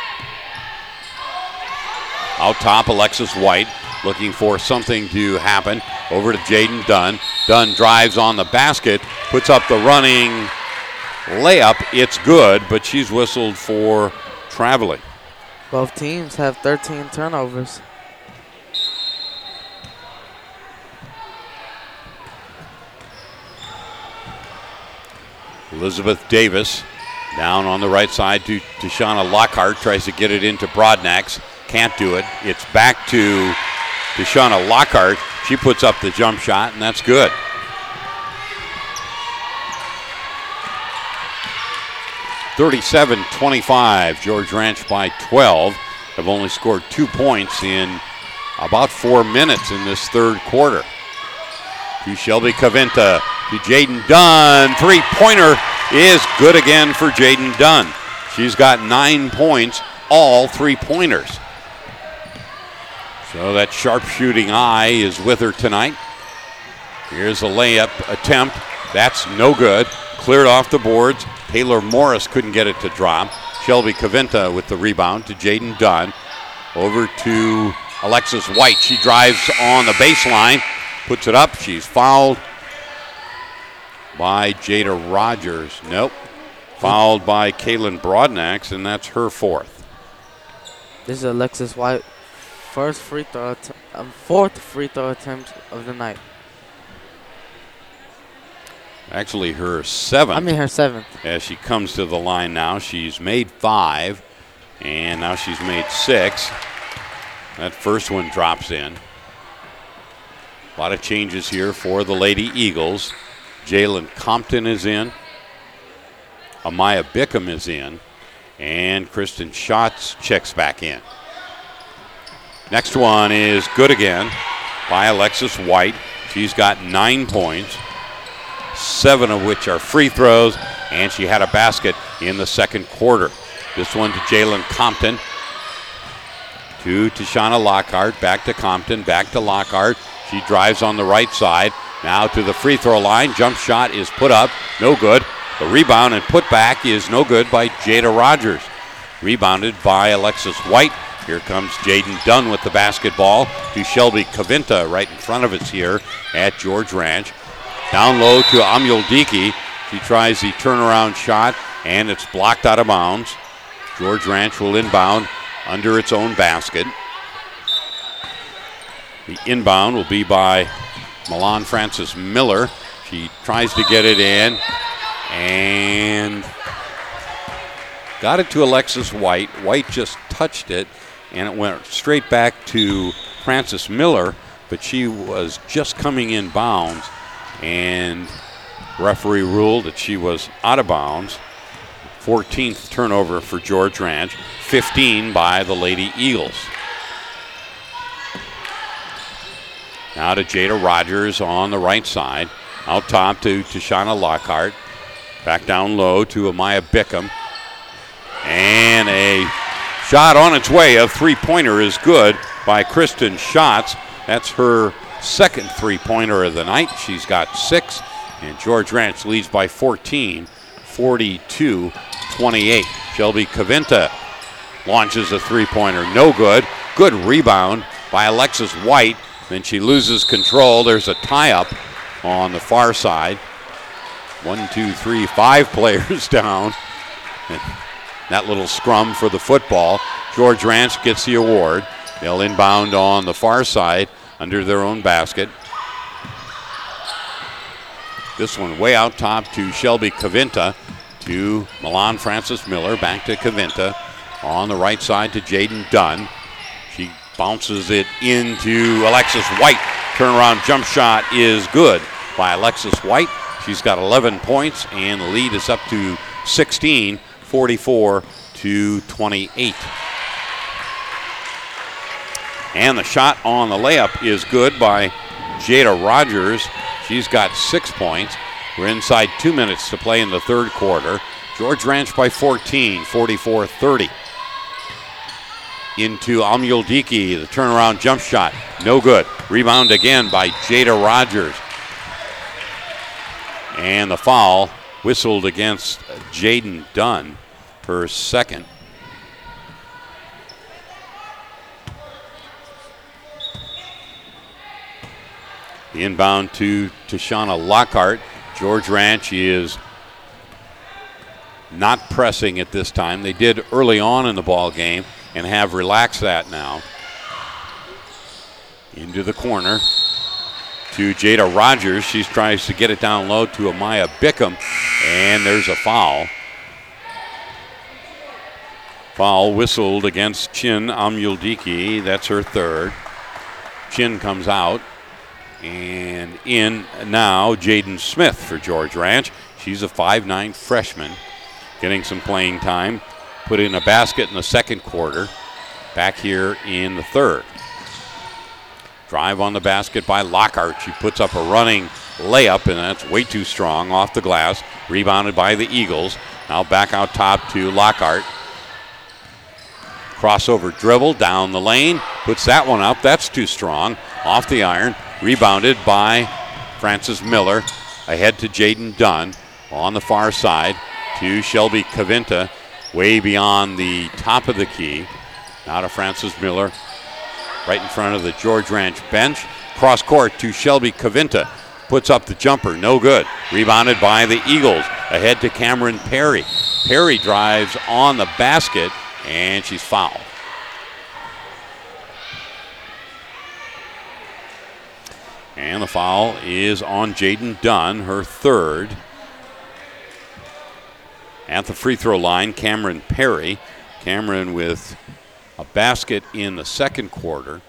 Out top, Alexis White looking for something to happen. Over to Jaden Dunn. Dunn drives on the basket, puts up the running layup. It's good, but she's whistled for traveling. Both teams have 13 turnovers. Elizabeth Davis down on the right side to Shauna Lockhart. Tries to get it into Broadnax. Can't do it. It's back to Shauna Lockhart. She puts up the jump shot, and that's good. (37-25). George Ranch by 12. Have only scored 2 points in about 4 minutes in this third quarter. To Shelby Cavinta, to Jaden Dunn. Three-pointer is good again for Jaden Dunn. She's got 9 points, all three-pointers. So that sharp-shooting eye is with her tonight. Here's a layup attempt. That's no good. Cleared off the boards. Taylor Morris couldn't get it to drop. Shelby Cavinta with the rebound to Jaden Dunn. Over to Alexis White. She drives on the baseline, puts it up. She's fouled by Jada Rogers. Nope. Fouled by Kaylin Broadnax, and that's her fourth. This is Alexis White, fourth free throw attempt of the night. Actually, her seventh. Her seventh. As she comes to the line now, she's made 5, and now she's made 6. That first one drops in. A lot of changes here for the Lady Eagles. Jalen Compton is in. Amaya Bickham is in. And Kristen Schatz checks back in. Next one is good again by Alexis White. She's got 9 points, 7 of which are free throws, and she had a basket in the second quarter. This one to Jalen Compton. To Shauna Lockhart, back to Compton, back to Lockhart. She drives on the right side. Now to the free throw line. Jump shot is put up, no good. The rebound and put back is no good by Jada Rogers. Rebounded by Alexis White. Here comes Jaden Dunn with the basketball to Shelby Cavinta right in front of us here at George Ranch. Down low to Amuldiki. She tries the turnaround shot, and it's blocked out of bounds. George Ranch will inbound under its own basket. The inbound will be by Milan Francis Miller. She tries to get it in and got it to Alexis White. White just touched it, and it went straight back to Francis Miller, but she was just coming in bounds, and referee ruled that she was out of bounds. 14th turnover for George Ranch, 15 by the Lady Eagles. Now to Jada Rogers on the right side. Out top to Shauna Lockhart. Back down low to Amaya Bickham. And a shot on its way. A three-pointer is good by Kristen Schatz. That's her second three-pointer of the night. She's got 6. And George Ranch leads by 14, 42-28. Shelby Cavinta launches a three-pointer. No good. Good rebound by Alexis White. Then she loses control. There's a tie-up on the far side. 1, 2, 3, 5 players down. That little scrum for the football. George Ranch gets the award. They'll inbound on the far side under their own basket. This one way out top to Shelby Cavinta, to Milan Francis Miller, back to Cavinta. On the right side to Jaden Dunn. She bounces it into Alexis White. Turnaround jump shot is good by Alexis White. She's got 11 points, and the lead is up to 16, 44-28. And the shot on the layup is good by Jada Rogers. She's got 6 points. We're inside 2 minutes to play in the third quarter. George Ranch by 14, 44-30. Into Almuldiki, the turnaround jump shot, no good. Rebound again by Jada Rogers. And the foul whistled against Jaden Dunn, her second. The inbound to Tashana Lockhart. George Ranch is not pressing at this time. They did early on in the ball game and have relaxed that now. Into the corner to Jada Rogers. She tries to get it down low to Amaya Bickham, and there's a foul. Foul whistled against Chin Amuldiki. That's her third. Chin comes out. And in now, Jaden Smith for George Ranch. She's a 5'9" freshman, getting some playing time. Put in a basket in the second quarter, back here in the third. Drive on the basket by Lockhart. She puts up a running layup, and that's way too strong off the glass. Rebounded by the Eagles. Now back out top to Lockhart. Crossover dribble down the lane. Puts that one up. That's too strong. Off the iron. Rebounded by Francis Miller. Ahead to Jaden Dunn. On the far side to Shelby Cavinta. Way beyond the top of the key. Now to Francis Miller. Right in front of the George Ranch bench. Cross court to Shelby Cavinta. Puts up the jumper. No good. Rebounded by the Eagles. Ahead to Cameron Perry. Perry drives on the basket, and she's fouled. And the foul is on Jaden Dunn, her third. At the free throw line, Cameron Perry. Cameron with a basket in the second quarter.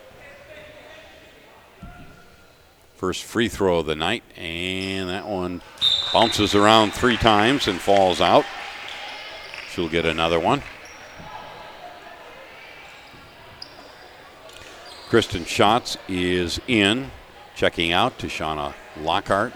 First free throw of the night, and that one bounces around 3 times and falls out. She'll get another one. Kristen Schatz is in. Checking out Tashana Lockhart.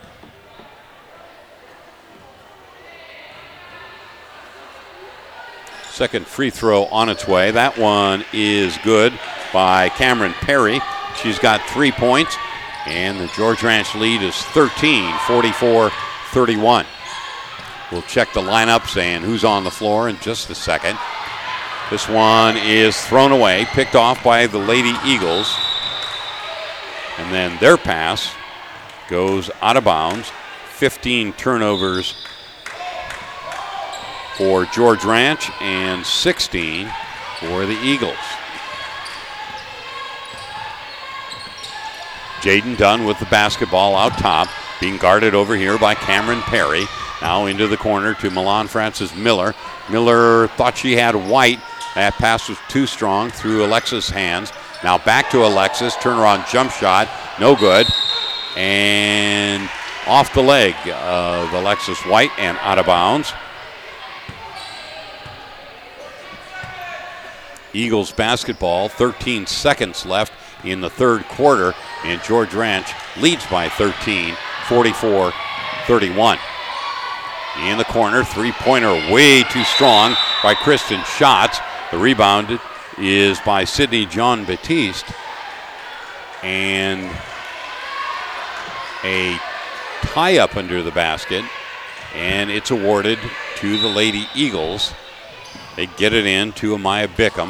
Second free throw on its way. That one is good by Cameron Perry. She's got 3 points, and the George Ranch lead is 13, 44-31. We'll check the lineups and who's on the floor in just a second. This one is thrown away, picked off by the Lady Eagles. And then their pass goes out of bounds. 15 turnovers for George Ranch and 16 for the Eagles. Jaden Dunn with the basketball out top, being guarded over here by Cameron Perry. Now into the corner to Milan Francis Miller. Miller thought she had White. That pass was too strong through Alexis' hands. Now back to Alexis, turnaround jump shot, no good. And off the leg of Alexis White and out of bounds. Eagles basketball, 13 seconds left in the third quarter, and George Ranch leads by 13, 44-31. In the corner, three-pointer way too strong by Kristen Schatz. The rebound is by Sydney John Batiste. And a tie-up under the basket, and it's awarded to the Lady Eagles. They get it in to Amaya Bickham.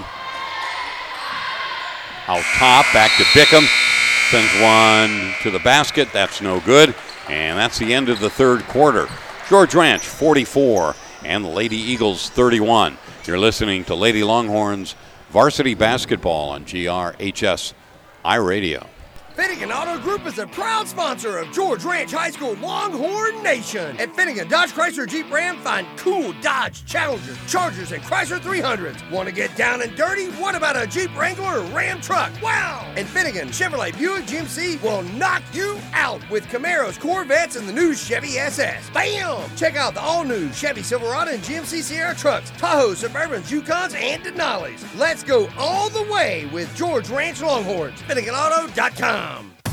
Out top, back to Bickham. Sends one to the basket. That's no good. And that's the end of the third quarter. George Ranch 44 and the Lady Eagles 31. You're listening to Lady Longhorns varsity basketball on GRHS iRadio. Finnegan Auto Group is a proud sponsor of George Ranch High School Longhorn Nation. At Finnegan Dodge Chrysler Jeep Ram, find cool Dodge Challengers, Chargers, and Chrysler 300s. Want to get down and dirty? What about a Jeep Wrangler or Ram truck? Wow! And Finnegan Chevrolet Buick GMC will knock you out with Camaros, Corvettes, and the new Chevy SS. Bam! Check out the all-new Chevy Silverado and GMC Sierra trucks, Tahoe, Suburbans, Yukons, and Denali's. Let's go all the way with George Ranch Longhorns. FinneganAuto.com.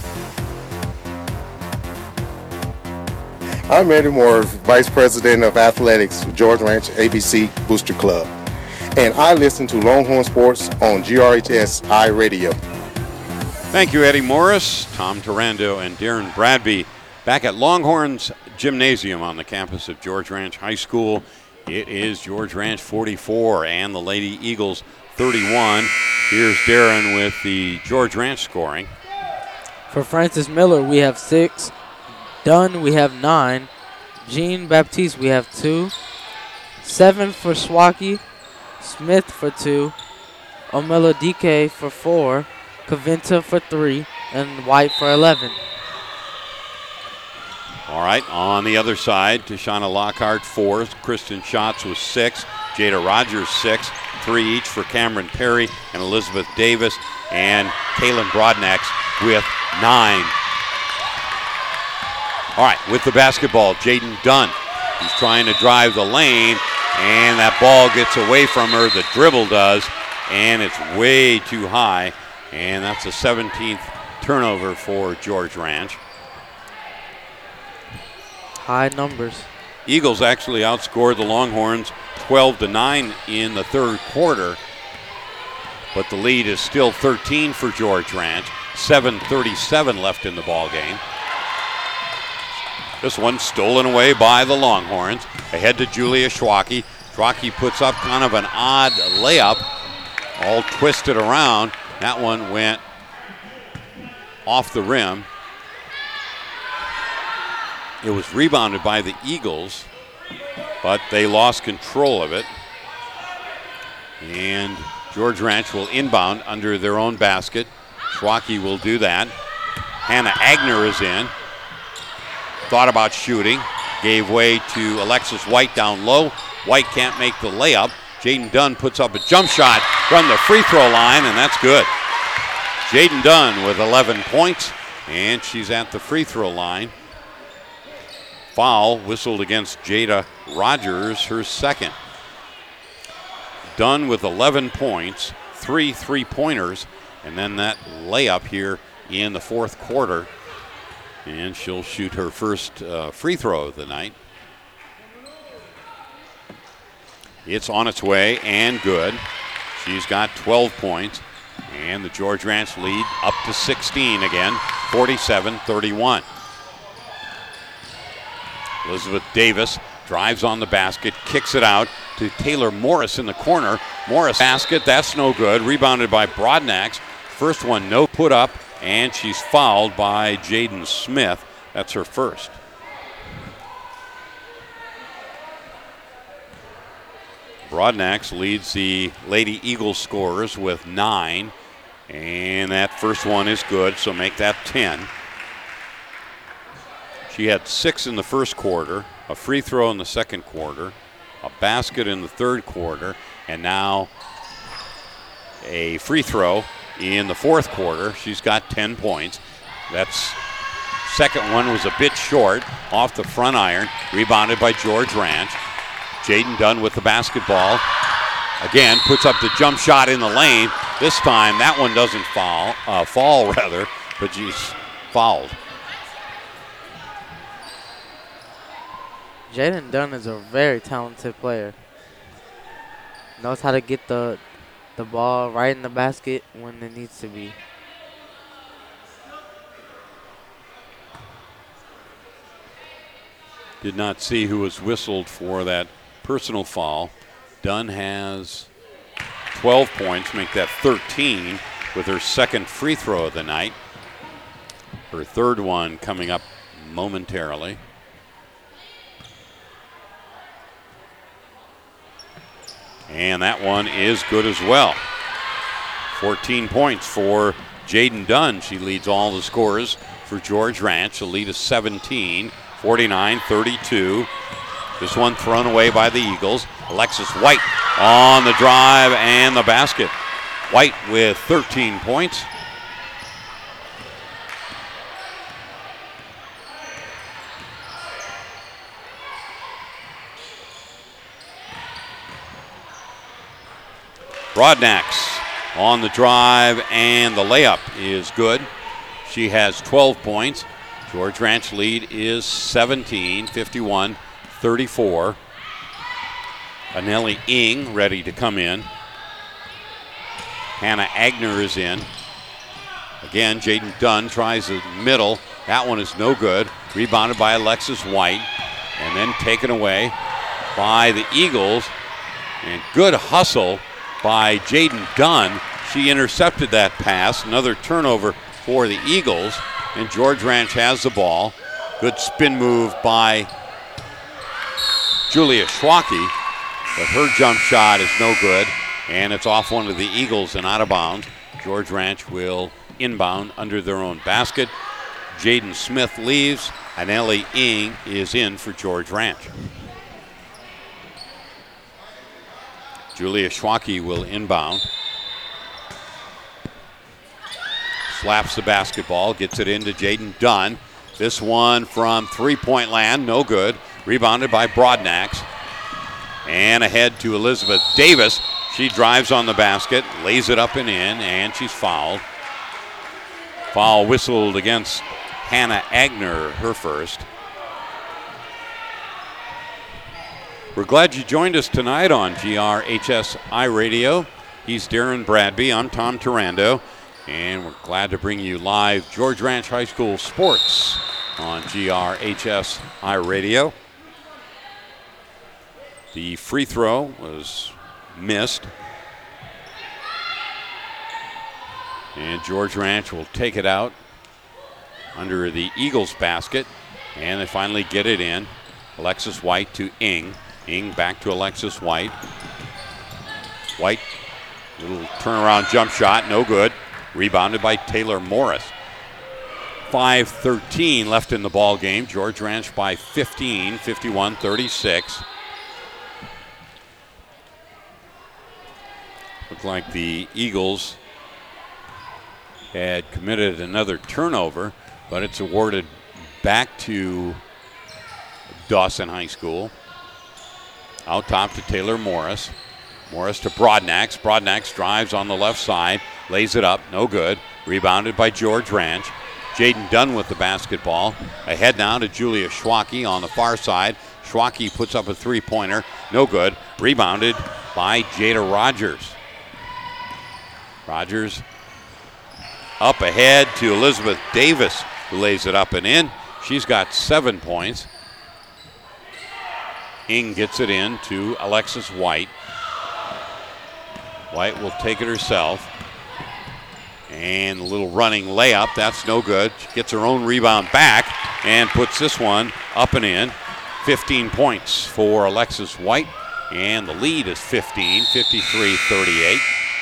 I'm Eddie Morris, Vice President of Athletics for George Ranch ABC Booster Club, and I listen to Longhorn Sports on GRHS iRadio. Thank you, Eddie Morris, Tom Tarando, and Darren Bradby back at Longhorns Gymnasium on the campus of George Ranch High School. It is George Ranch 44 and the Lady Eagles 31. Here's Darren with the George Ranch scoring. For Francis Miller, we have 6. Dunn, we have 9. Jean Baptiste, we have 2. 7 for Schwacke. Smith for 2. Omela DK for 4. Cavinta for 3. And White for 11. All right, on the other side, Tashana Lockhart 4. Kristen Schatz was 6. Jada Rogers 6. 3 each for Cameron Perry and Elizabeth Davis. And Kaylin Broadnax with 9. All right, with the basketball, Jaden Dunn. He's trying to drive the lane, and that ball gets away from her. The dribble does, and it's way too high. And that's the 17th turnover for George Ranch. High numbers. Eagles actually outscored the Longhorns 12-9 in the third quarter, but the lead is still 13 for George Ranch. 7:37 left in the ball game. This one stolen away by the Longhorns. Ahead to Julia Schwacke. Schwacke puts up kind of an odd layup, all twisted around. That one went off the rim. It was rebounded by the Eagles, but they lost control of it. And George Ranch will inbound under their own basket. Schwacke will do that. Hannah Agner is in. Thought about shooting. Gave way to Alexis White down low. White can't make the layup. Jaden Dunn puts up a jump shot from the free throw line, and that's good. Jaden Dunn with 11 points, and she's at the free throw line. Foul whistled against Jada Rogers, her second. Dunn with 11 points, 3 3-pointers, and then that layup here in the fourth quarter. And she'll shoot her first free throw of the night. It's on its way and good. She's got 12 points. And the George Ranch lead up to 16 again, 47-31. Elizabeth Davis drives on the basket, kicks it out to Taylor Morris in the corner. Morris basket, that's no good. Rebounded by Broadnax. First one, no put up. And she's fouled by Jaden Smith. That's her first. Broadnax leads the Lady Eagles scorers with 9. And that first one is good, so make that 10. She had 6 in the first quarter, a free throw in the second quarter, a basket in the third quarter, and now a free throw in the fourth quarter. She's got 10 points. That's second one was a bit short off the front iron, rebounded by George Ranch. Jaden Dunn with the basketball. Again, puts up the jump shot in the lane. This time, that one doesn't fall rather, but she's fouled. Jaden Dunn is a very talented player. Knows how to get the ball right in the basket when it needs to be. Did not see who was whistled for that personal foul. Dunn has 12 points, make that 13 with her second free throw of the night. Her third one coming up momentarily. And that one is good as well. 14 points for Jaden Dunn. She leads all the scorers for George Ranch. The lead is 17, 49-32. This one thrown away by the Eagles. Alexis White on the drive and the basket. White with 13 points. Broadnax on the drive, and the layup is good. She has 12 points. George Ranch lead is 17, 51-34. Anelli Ing ready to come in. Hannah Agner is in. Again, Jaden Dunn tries the middle. That one is no good. Rebounded by Alexis White, and then taken away by the Eagles. And good hustle by Jaden Dunn. She intercepted that pass. Another turnover for the Eagles. And George Ranch has the ball. Good spin move by Julia Schwacke. But her jump shot is no good. And it's off one of the Eagles and out of bounds. George Ranch will inbound under their own basket. Jaden Smith leaves. And Ellie Ing is in for George Ranch. Julia Schwacke will inbound. Slaps the basketball, gets it into Jaden Dunn. This one from three-point land, no good. Rebounded by Broadnax. And ahead to Elizabeth Davis. She drives on the basket, lays it up and in, and she's fouled. Foul whistled against Hannah Agner, her first. We're glad you joined us tonight on GRHSI Radio. He's Darren Bradby. I'm Tom Turando. And we're glad to bring you live George Ranch High School sports on GRHSI Radio. The free throw was missed. And George Ranch will take it out under the Eagles basket. And they finally get it in. Alexis White to Ing. Ing back to Alexis White. White, little turnaround jump shot, no good. Rebounded by Taylor Morris. 5:13 left in the ball game. George Ranch by 15, 51-36. Looked like the Eagles had committed another turnover, but it's awarded back to Dawson High School. Out top to Taylor Morris. Morris to Broadnax. Broadnax drives on the left side. Lays it up. No good. Rebounded by George Ranch. Jaden Dunn with the basketball. Ahead now to Julia Schwacke on the far side. Schwacke puts up a three-pointer. No good. Rebounded by Jada Rogers. Rogers up ahead to Elizabeth Davis, who lays it up and in. She's got 7 points. Ing gets it in to Alexis White. White will take it herself. And a little running layup. That's no good. She gets her own rebound back and puts this one up and in. 15 points for Alexis White. And the lead is 15, 53-38.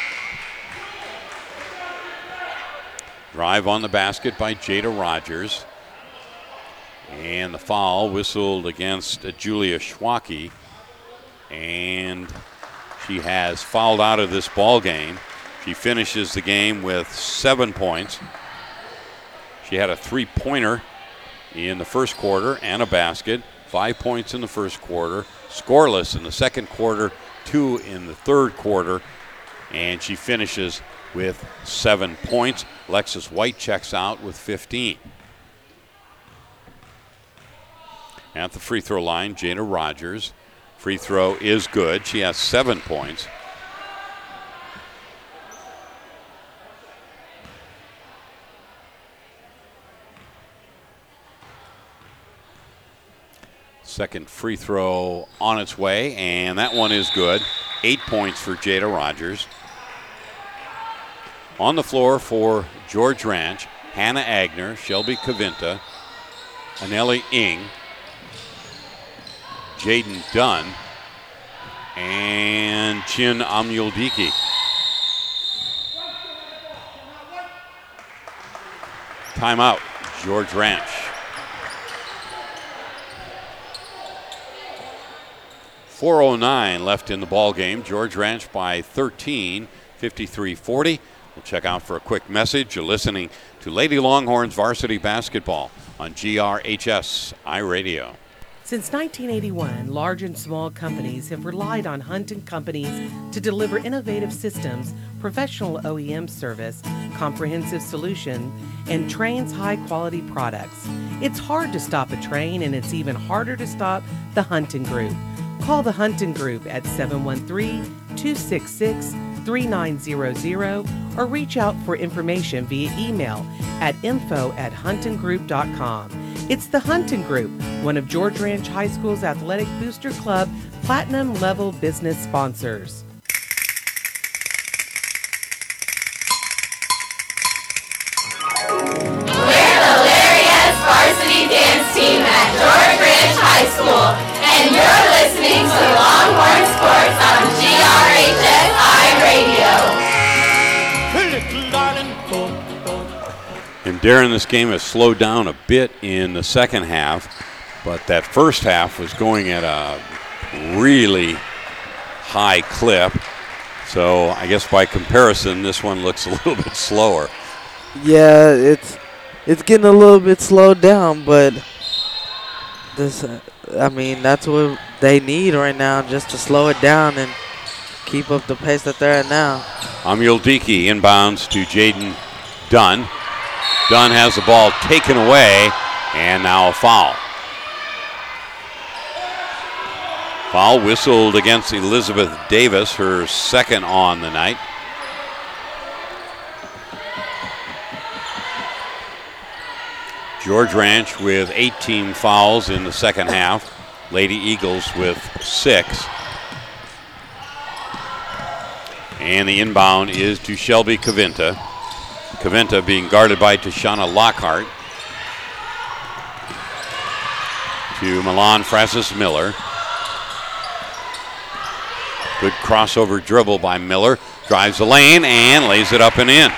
Drive on the basket by Jada Rogers. And the foul whistled against Julia Schwacke. And she has fouled out of this ball game. She finishes the game with 7 points. She had a three-pointer in the first quarter and a basket. 5 points in the first quarter. Scoreless in the second quarter. 2 in the third quarter. And she finishes with 7 points. Alexis White checks out with 15. At the free throw line, Jada Rogers. Free throw is good. She has 7 points. Second free throw on its way, and that one is good. 8 points for Jada Rogers. On the floor for George Ranch, Hannah Agner, Shelby Cavinta, Aneli Ing, Jaden Dunn, and Chin Amuldiki. Timeout, George Ranch. .409 left in the ball game. George Ranch by 13, 53-40. We'll check out for a quick message. You're listening to Lady Longhorns varsity basketball on GRHS iRadio. Since 1981, large and small companies have relied on Hunt & Companies to deliver innovative systems, professional OEM service, comprehensive solution, and Train's high-quality products. It's hard to stop a Train, and it's even harder to stop the Hunting Group. Call the Hunting Group at 713-266-3900 or reach out for information via email at info@huntinggroup.com. It's the Hunting Group, one of George Ranch High School's Athletic Booster Club Platinum Level business sponsors. We're the Lariats varsity dance team at George Ranch High School, and you're listening to Longhorn Sports on GRHS And Darren, this game has slowed down a bit in the second half, but that first half was going at a really high clip. So I guess by comparison, this one looks a little bit slower. Yeah, it's getting a little bit slowed down, but this, I mean, that's what they need right now, just to slow it down and keep up the pace that they're at now. Amuldiki inbounds to Jaden Dunn. Dunn has the ball taken away, and now a foul. Foul whistled against Elizabeth Davis, her second on the night. George Ranch with 18 fouls in the second half. Lady Eagles with 6. And the inbound is to Shelby Cavinta. Cavinta being guarded by Tashana Lockhart. To Milan Francis Miller. Good crossover dribble by Miller. Drives the lane and lays it up and in.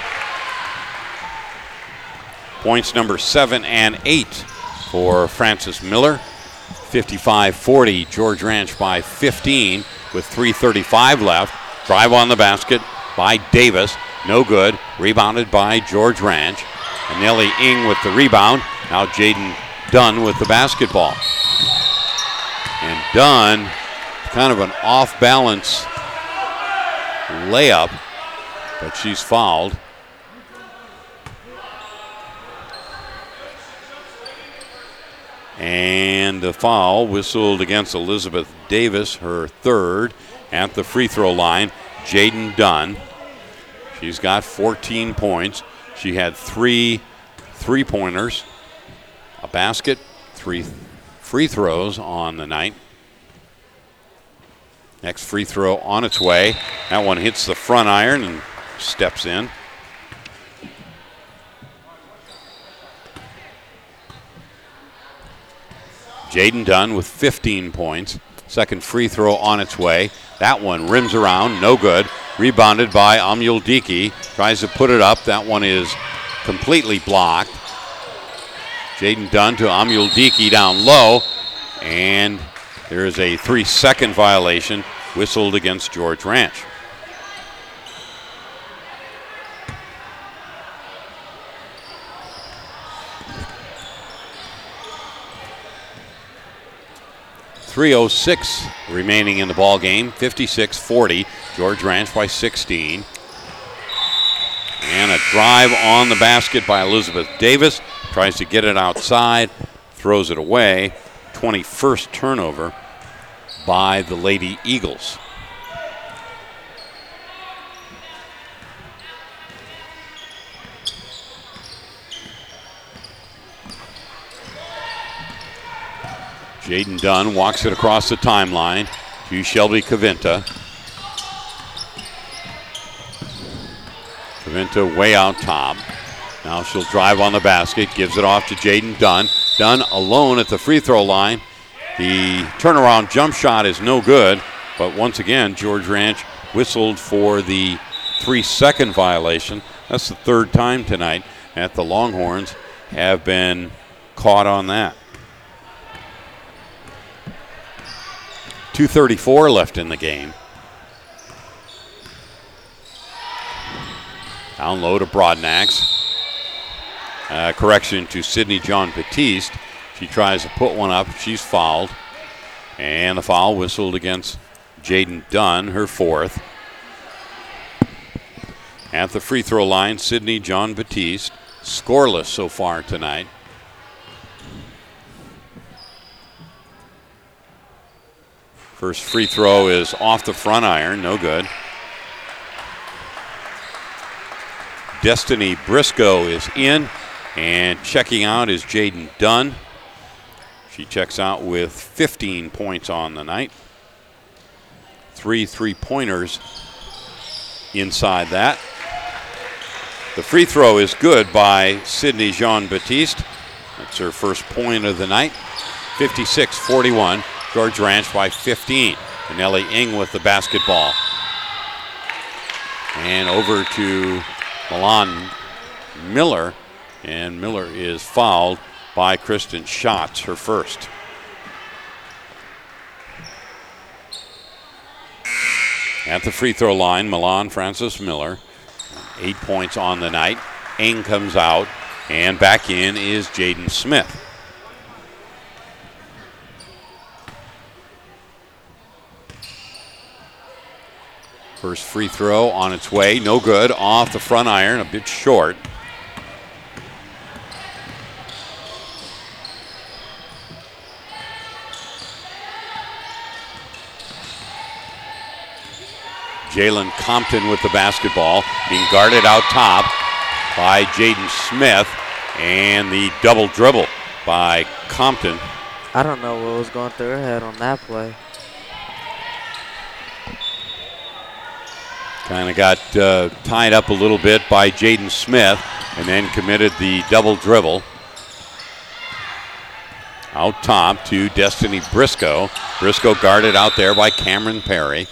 Points number 7 and 8 for Francis Miller. 55-40, George Ranch by 15 with 3:35 left. Drive on the basket by Davis. No good. Rebounded by George Ranch. And Nellie Ing with the rebound. Now Jaden Dunn with the basketball. And Dunn, kind of an off-balance layup, but she's fouled. And the foul whistled against Elizabeth Davis, her third, at the free throw line. Jaden Dunn. She's got 14 points. She had 3 3-pointers, a basket, 3 free throws on the night. Next free throw on its way. That one hits the front iron and steps in. Jaden Dunn with 15 points. Second free throw on its way. That one rims around, no good. Rebounded by Amuldiki. Tries to put it up. That one is completely blocked. Jaden Dunn to Amuldiki down low. And there is a 3-second violation whistled against George Ranch. .306 remaining in the ball game. 56-40. George Ranch by 16. And a drive on the basket by Elizabeth Davis. Tries to get it outside. Throws it away. 21st turnover by the Lady Eagles. Jaden Dunn walks it across the timeline to Shelby Cavinta. Cavinta way out top. Now she'll drive on the basket, gives it off to Jaden Dunn. Dunn alone at the free throw line. The turnaround jump shot is no good, but once again, George Ranch whistled for the 3-second violation. That's the third time tonight that the Longhorns have been caught on that. 2:34 left in the game. Down low to Broadnax. Correction to Sydney John Batiste. She tries to put one up. She's fouled. And the foul whistled against Jaden Dunn, her fourth. At the free throw line, Sydney John Batiste, scoreless so far tonight. First free throw is off the front iron, no good. Destiny Briscoe is in, and checking out is Jaden Dunn. She checks out with 15 points on the night. 3 3-pointers inside that. The free throw is good by Sydney Jean-Baptiste. That's her first point of the night. 56-41. George Ranch by 15. And Ellie Ing with the basketball. And over to Milan Miller. And Miller is fouled by Kristen Schatz, her first. At the free throw line, Milan Francis Miller. 8 points on the night. Ing comes out, and back in is Jaden Smith. First free throw on its way, no good, off the front iron, a bit short. Jalen Compton with the basketball, being guarded out top by Jaden Smith, and the double dribble by Compton. I don't know what was going through her head on that play. Kind of got tied up a little bit by Jaden Smith, and then committed the double dribble. Out top to Destiny Briscoe. Briscoe guarded out there by Cameron Perry.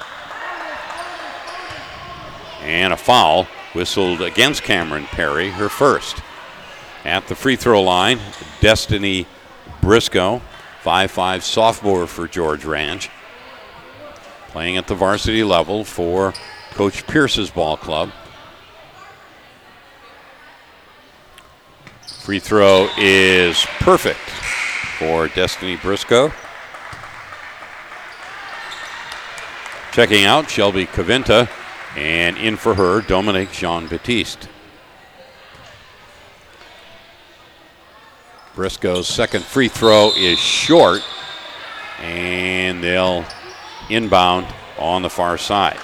And a foul whistled against Cameron Perry, her first. At the free throw line, Destiny Briscoe, 5'5" sophomore for George Ranch. Playing at the varsity level for Coach Pierce's ball club. Free throw is perfect for Destiny Briscoe. Checking out, Shelby Cavinta. And in for her, Dominique Jean-Baptiste. Briscoe's second free throw is short, and they'll inbound on the far side.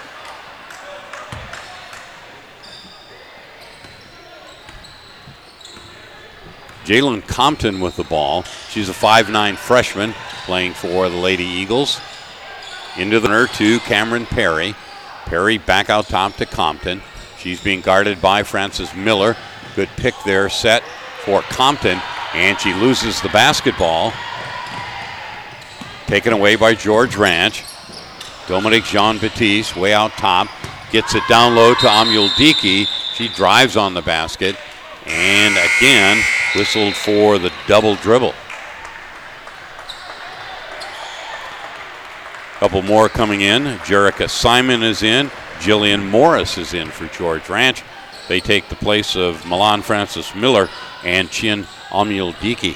Jalen Compton with the ball. She's a 5'9" freshman playing for the Lady Eagles. Into the corner to Cameron Perry. Perry back out top to Compton. She's being guarded by Frances Miller. Good pick there set for Compton, and she loses the basketball. Taken away by George Ranch. Dominique Jean-Baptiste way out top. Gets it down low to Amul Diki. She drives on the basket, and again whistled for the double dribble. Couple more coming in. Jerica Simon is in. Jillian Morris is in for George Ranch. They take the place of Milan Francis Miller and Chin Amul Diki.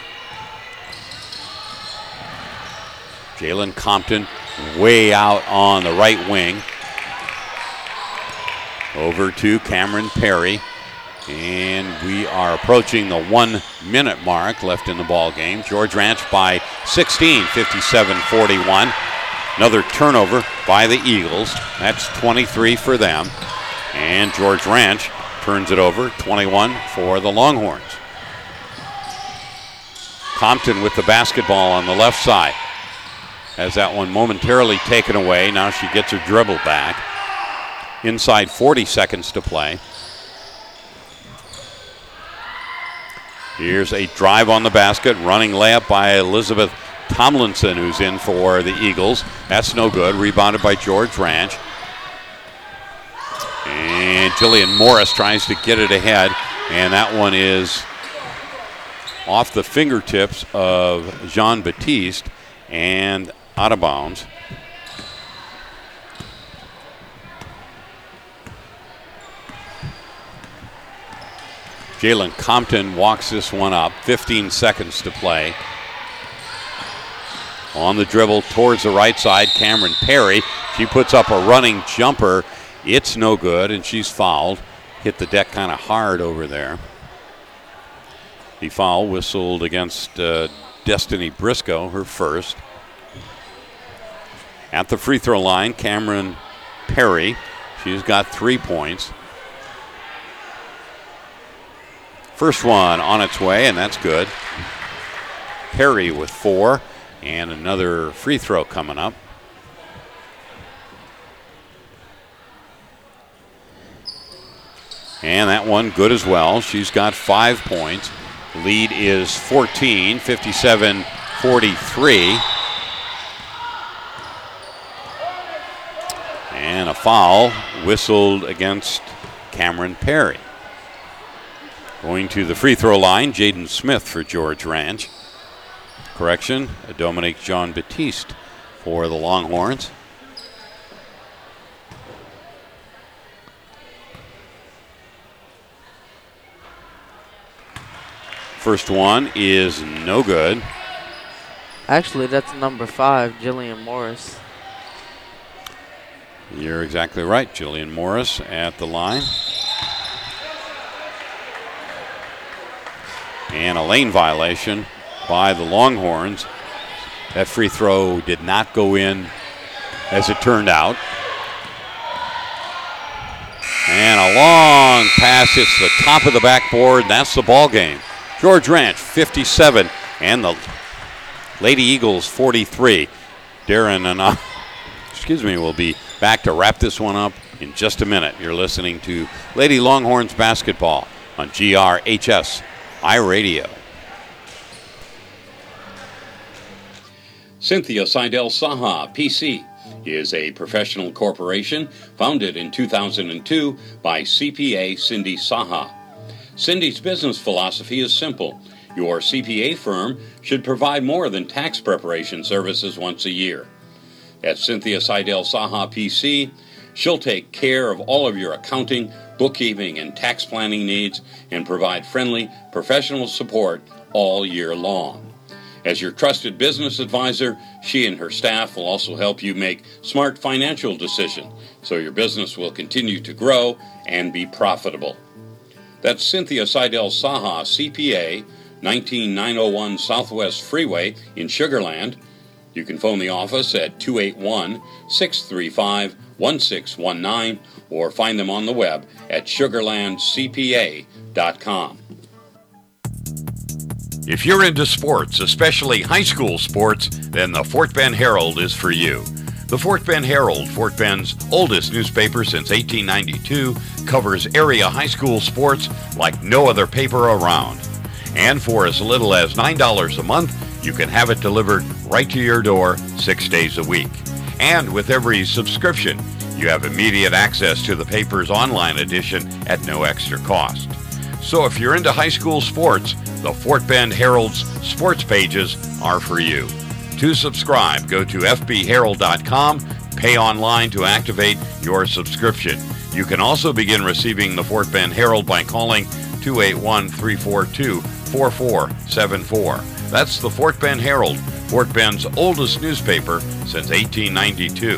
Jalen Compton way out on the right wing. Over to Cameron Perry. And we are approaching the 1 minute mark left in the ball game. George Ranch by 16, 57-41. Another turnover by the Eagles. That's 23 for them. And George Ranch turns it over, 21 for the Longhorns. Compton with the basketball on the left side. Has that one momentarily taken away. Now she gets her dribble back. Inside 40 seconds to play. Here's a drive on the basket, running layup by Elizabeth Tomlinson, who's in for the Eagles. That's no good. Rebounded by George Ranch. And Jillian Morris tries to get it ahead, and that one is off the fingertips of Jean Baptiste and out of bounds. Jalen Compton walks this one up. 15 seconds to play. On the dribble towards the right side, Cameron Perry. She puts up a running jumper. It's no good, and she's fouled. Hit the deck kind of hard over there. The foul whistled against Destiny Briscoe, her first. At the free throw line, Cameron Perry. She's got 3 points. First one on its way, and that's good. Perry with 4, and another free throw coming up. And that one good as well. She's got 5 points. Lead is 14, 57-43. And a foul whistled against Cameron Perry. Going to the free throw line, Jaden Smith for George Ranch. Correction, Dominique Jean-Baptiste for the Longhorns. First one is no good. Actually, that's number 5, Jillian Morris. You're exactly right, Jillian Morris at the line. And a lane violation by the Longhorns. That free throw did not go in as it turned out. And a long pass hits the top of the backboard, and that's the ball game. George Ranch 57 and the Lady Eagles 43. Darren and will be back to wrap this one up in just a minute. You're listening to Lady Longhorns basketball on GRHS iRadio. Cynthia Seidel Saha, PC, is a professional corporation founded in 2002 by CPA Cindy Saha. Cindy's business philosophy is simple. Your CPA firm should provide more than tax preparation services once a year. At Cynthia Seidel Saha, PC, she'll take care of all of your accounting, bookkeeping, and tax planning needs and provide friendly, professional support all year long. As your trusted business advisor, she and her staff will also help you make smart financial decisions so your business will continue to grow and be profitable. That's Cynthia Seidel Saha, CPA, 19901 Southwest Freeway in Sugar Land. You can phone the office at 281-635-1619 or find them on the web at sugarlandcpa.com. If you're into sports, especially high school sports, then the Fort Bend Herald is for you. The Fort Bend Herald, Fort Bend's oldest newspaper since 1892, covers area high school sports like no other paper around. And for as little as $9 a month, you can have it delivered right to your door 6 days a week. And with every subscription, you have immediate access to the paper's online edition at no extra cost. So if you're into high school sports, the Fort Bend Herald's sports pages are for you. To subscribe, go to fbherald.com, pay online to activate your subscription. You can also begin receiving the Fort Bend Herald by calling 281-342-4474. That's the Fort Bend Herald, Fort Bend's oldest newspaper since 1892.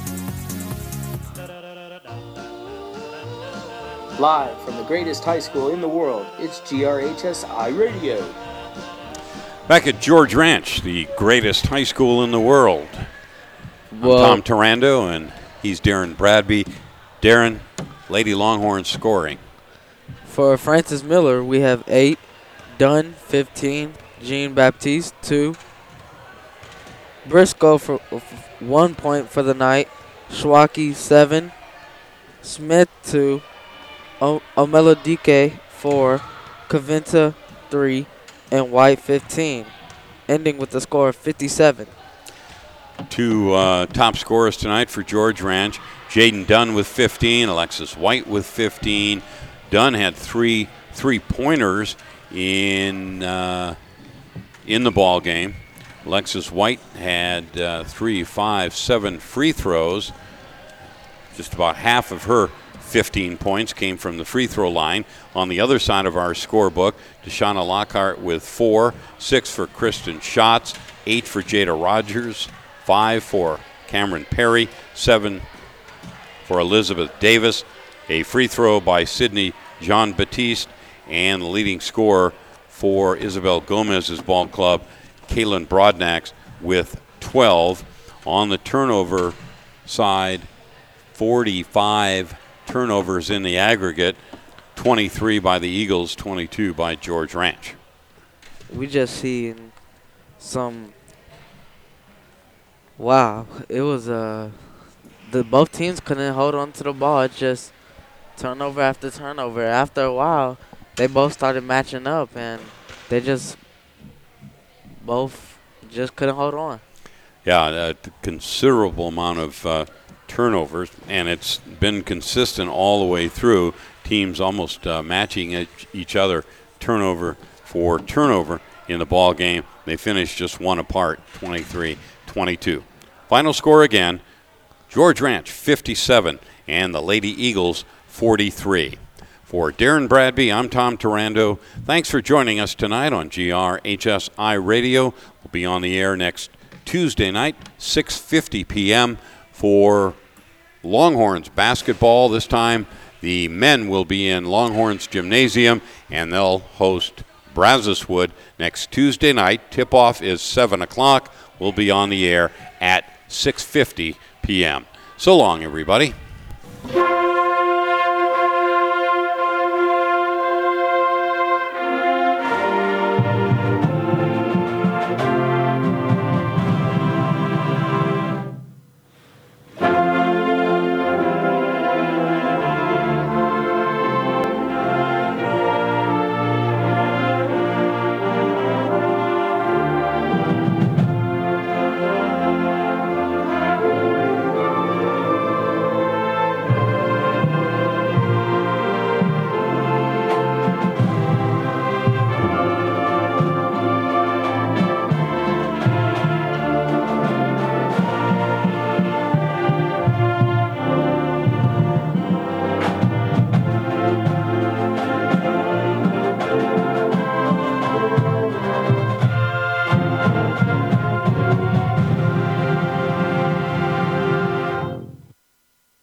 Live from the greatest high school in the world, it's GRHS iRadio. Back at George Ranch, the greatest high school in the world. Well, I'm Tom Tarando, and he's Darren Bradby. Darren, Lady Longhorns scoring. For Francis Miller, we have 8, Dunn 15, Jean Baptiste 2, Briscoe for 1 point for the night, Schwacke 7, Smith 2, Omeladike 4, Cavinta 23 and White 15, ending with a score of 57. Two top scorers tonight for George Ranch. Jaden Dunn with 15, Alexis White with 15. Dunn had three three-pointers in the ball game. Alexis White had 3, 5, 7 free throws. Just about half of her 15 points came from the free throw line. On the other side of our scorebook, Deshauna Lockhart with 4, 6 for Kristen Schatz, 8 for Jada Rogers, 5 for Cameron Perry, 7 for Elizabeth Davis, a free throw by Sydney Jean-Baptiste, and the leading scorer for Isabel Gomez's ball club, Kaylin Broadnax, with 12. On the turnover side, 45 turnovers in the aggregate, 23 by the Eagles, 22 by George Ranch. We just seen some. Wow, it was both teams couldn't hold on to the ball. It's just turnover after turnover. After a while, they both started matching up, and they both couldn't hold on. Yeah, a considerable amount of turnovers, and it's been consistent all the way through. Teams almost matching each other turnover for turnover in the ball game. They finished just one apart, 23-22. Final score again, George Ranch 57 and the Lady Eagles 43. For Darren Bradby, I'm Tom Tarando. Thanks for joining us tonight on GRHSI Radio. We'll be on the air next Tuesday night, 6:50 p.m. for Longhorns basketball. This time the men will be in Longhorns Gymnasium, and they'll host Brazoswood next Tuesday night. Tip-off is 7 o'clock. We'll be on the air at 6:50 p.m. So long, everybody.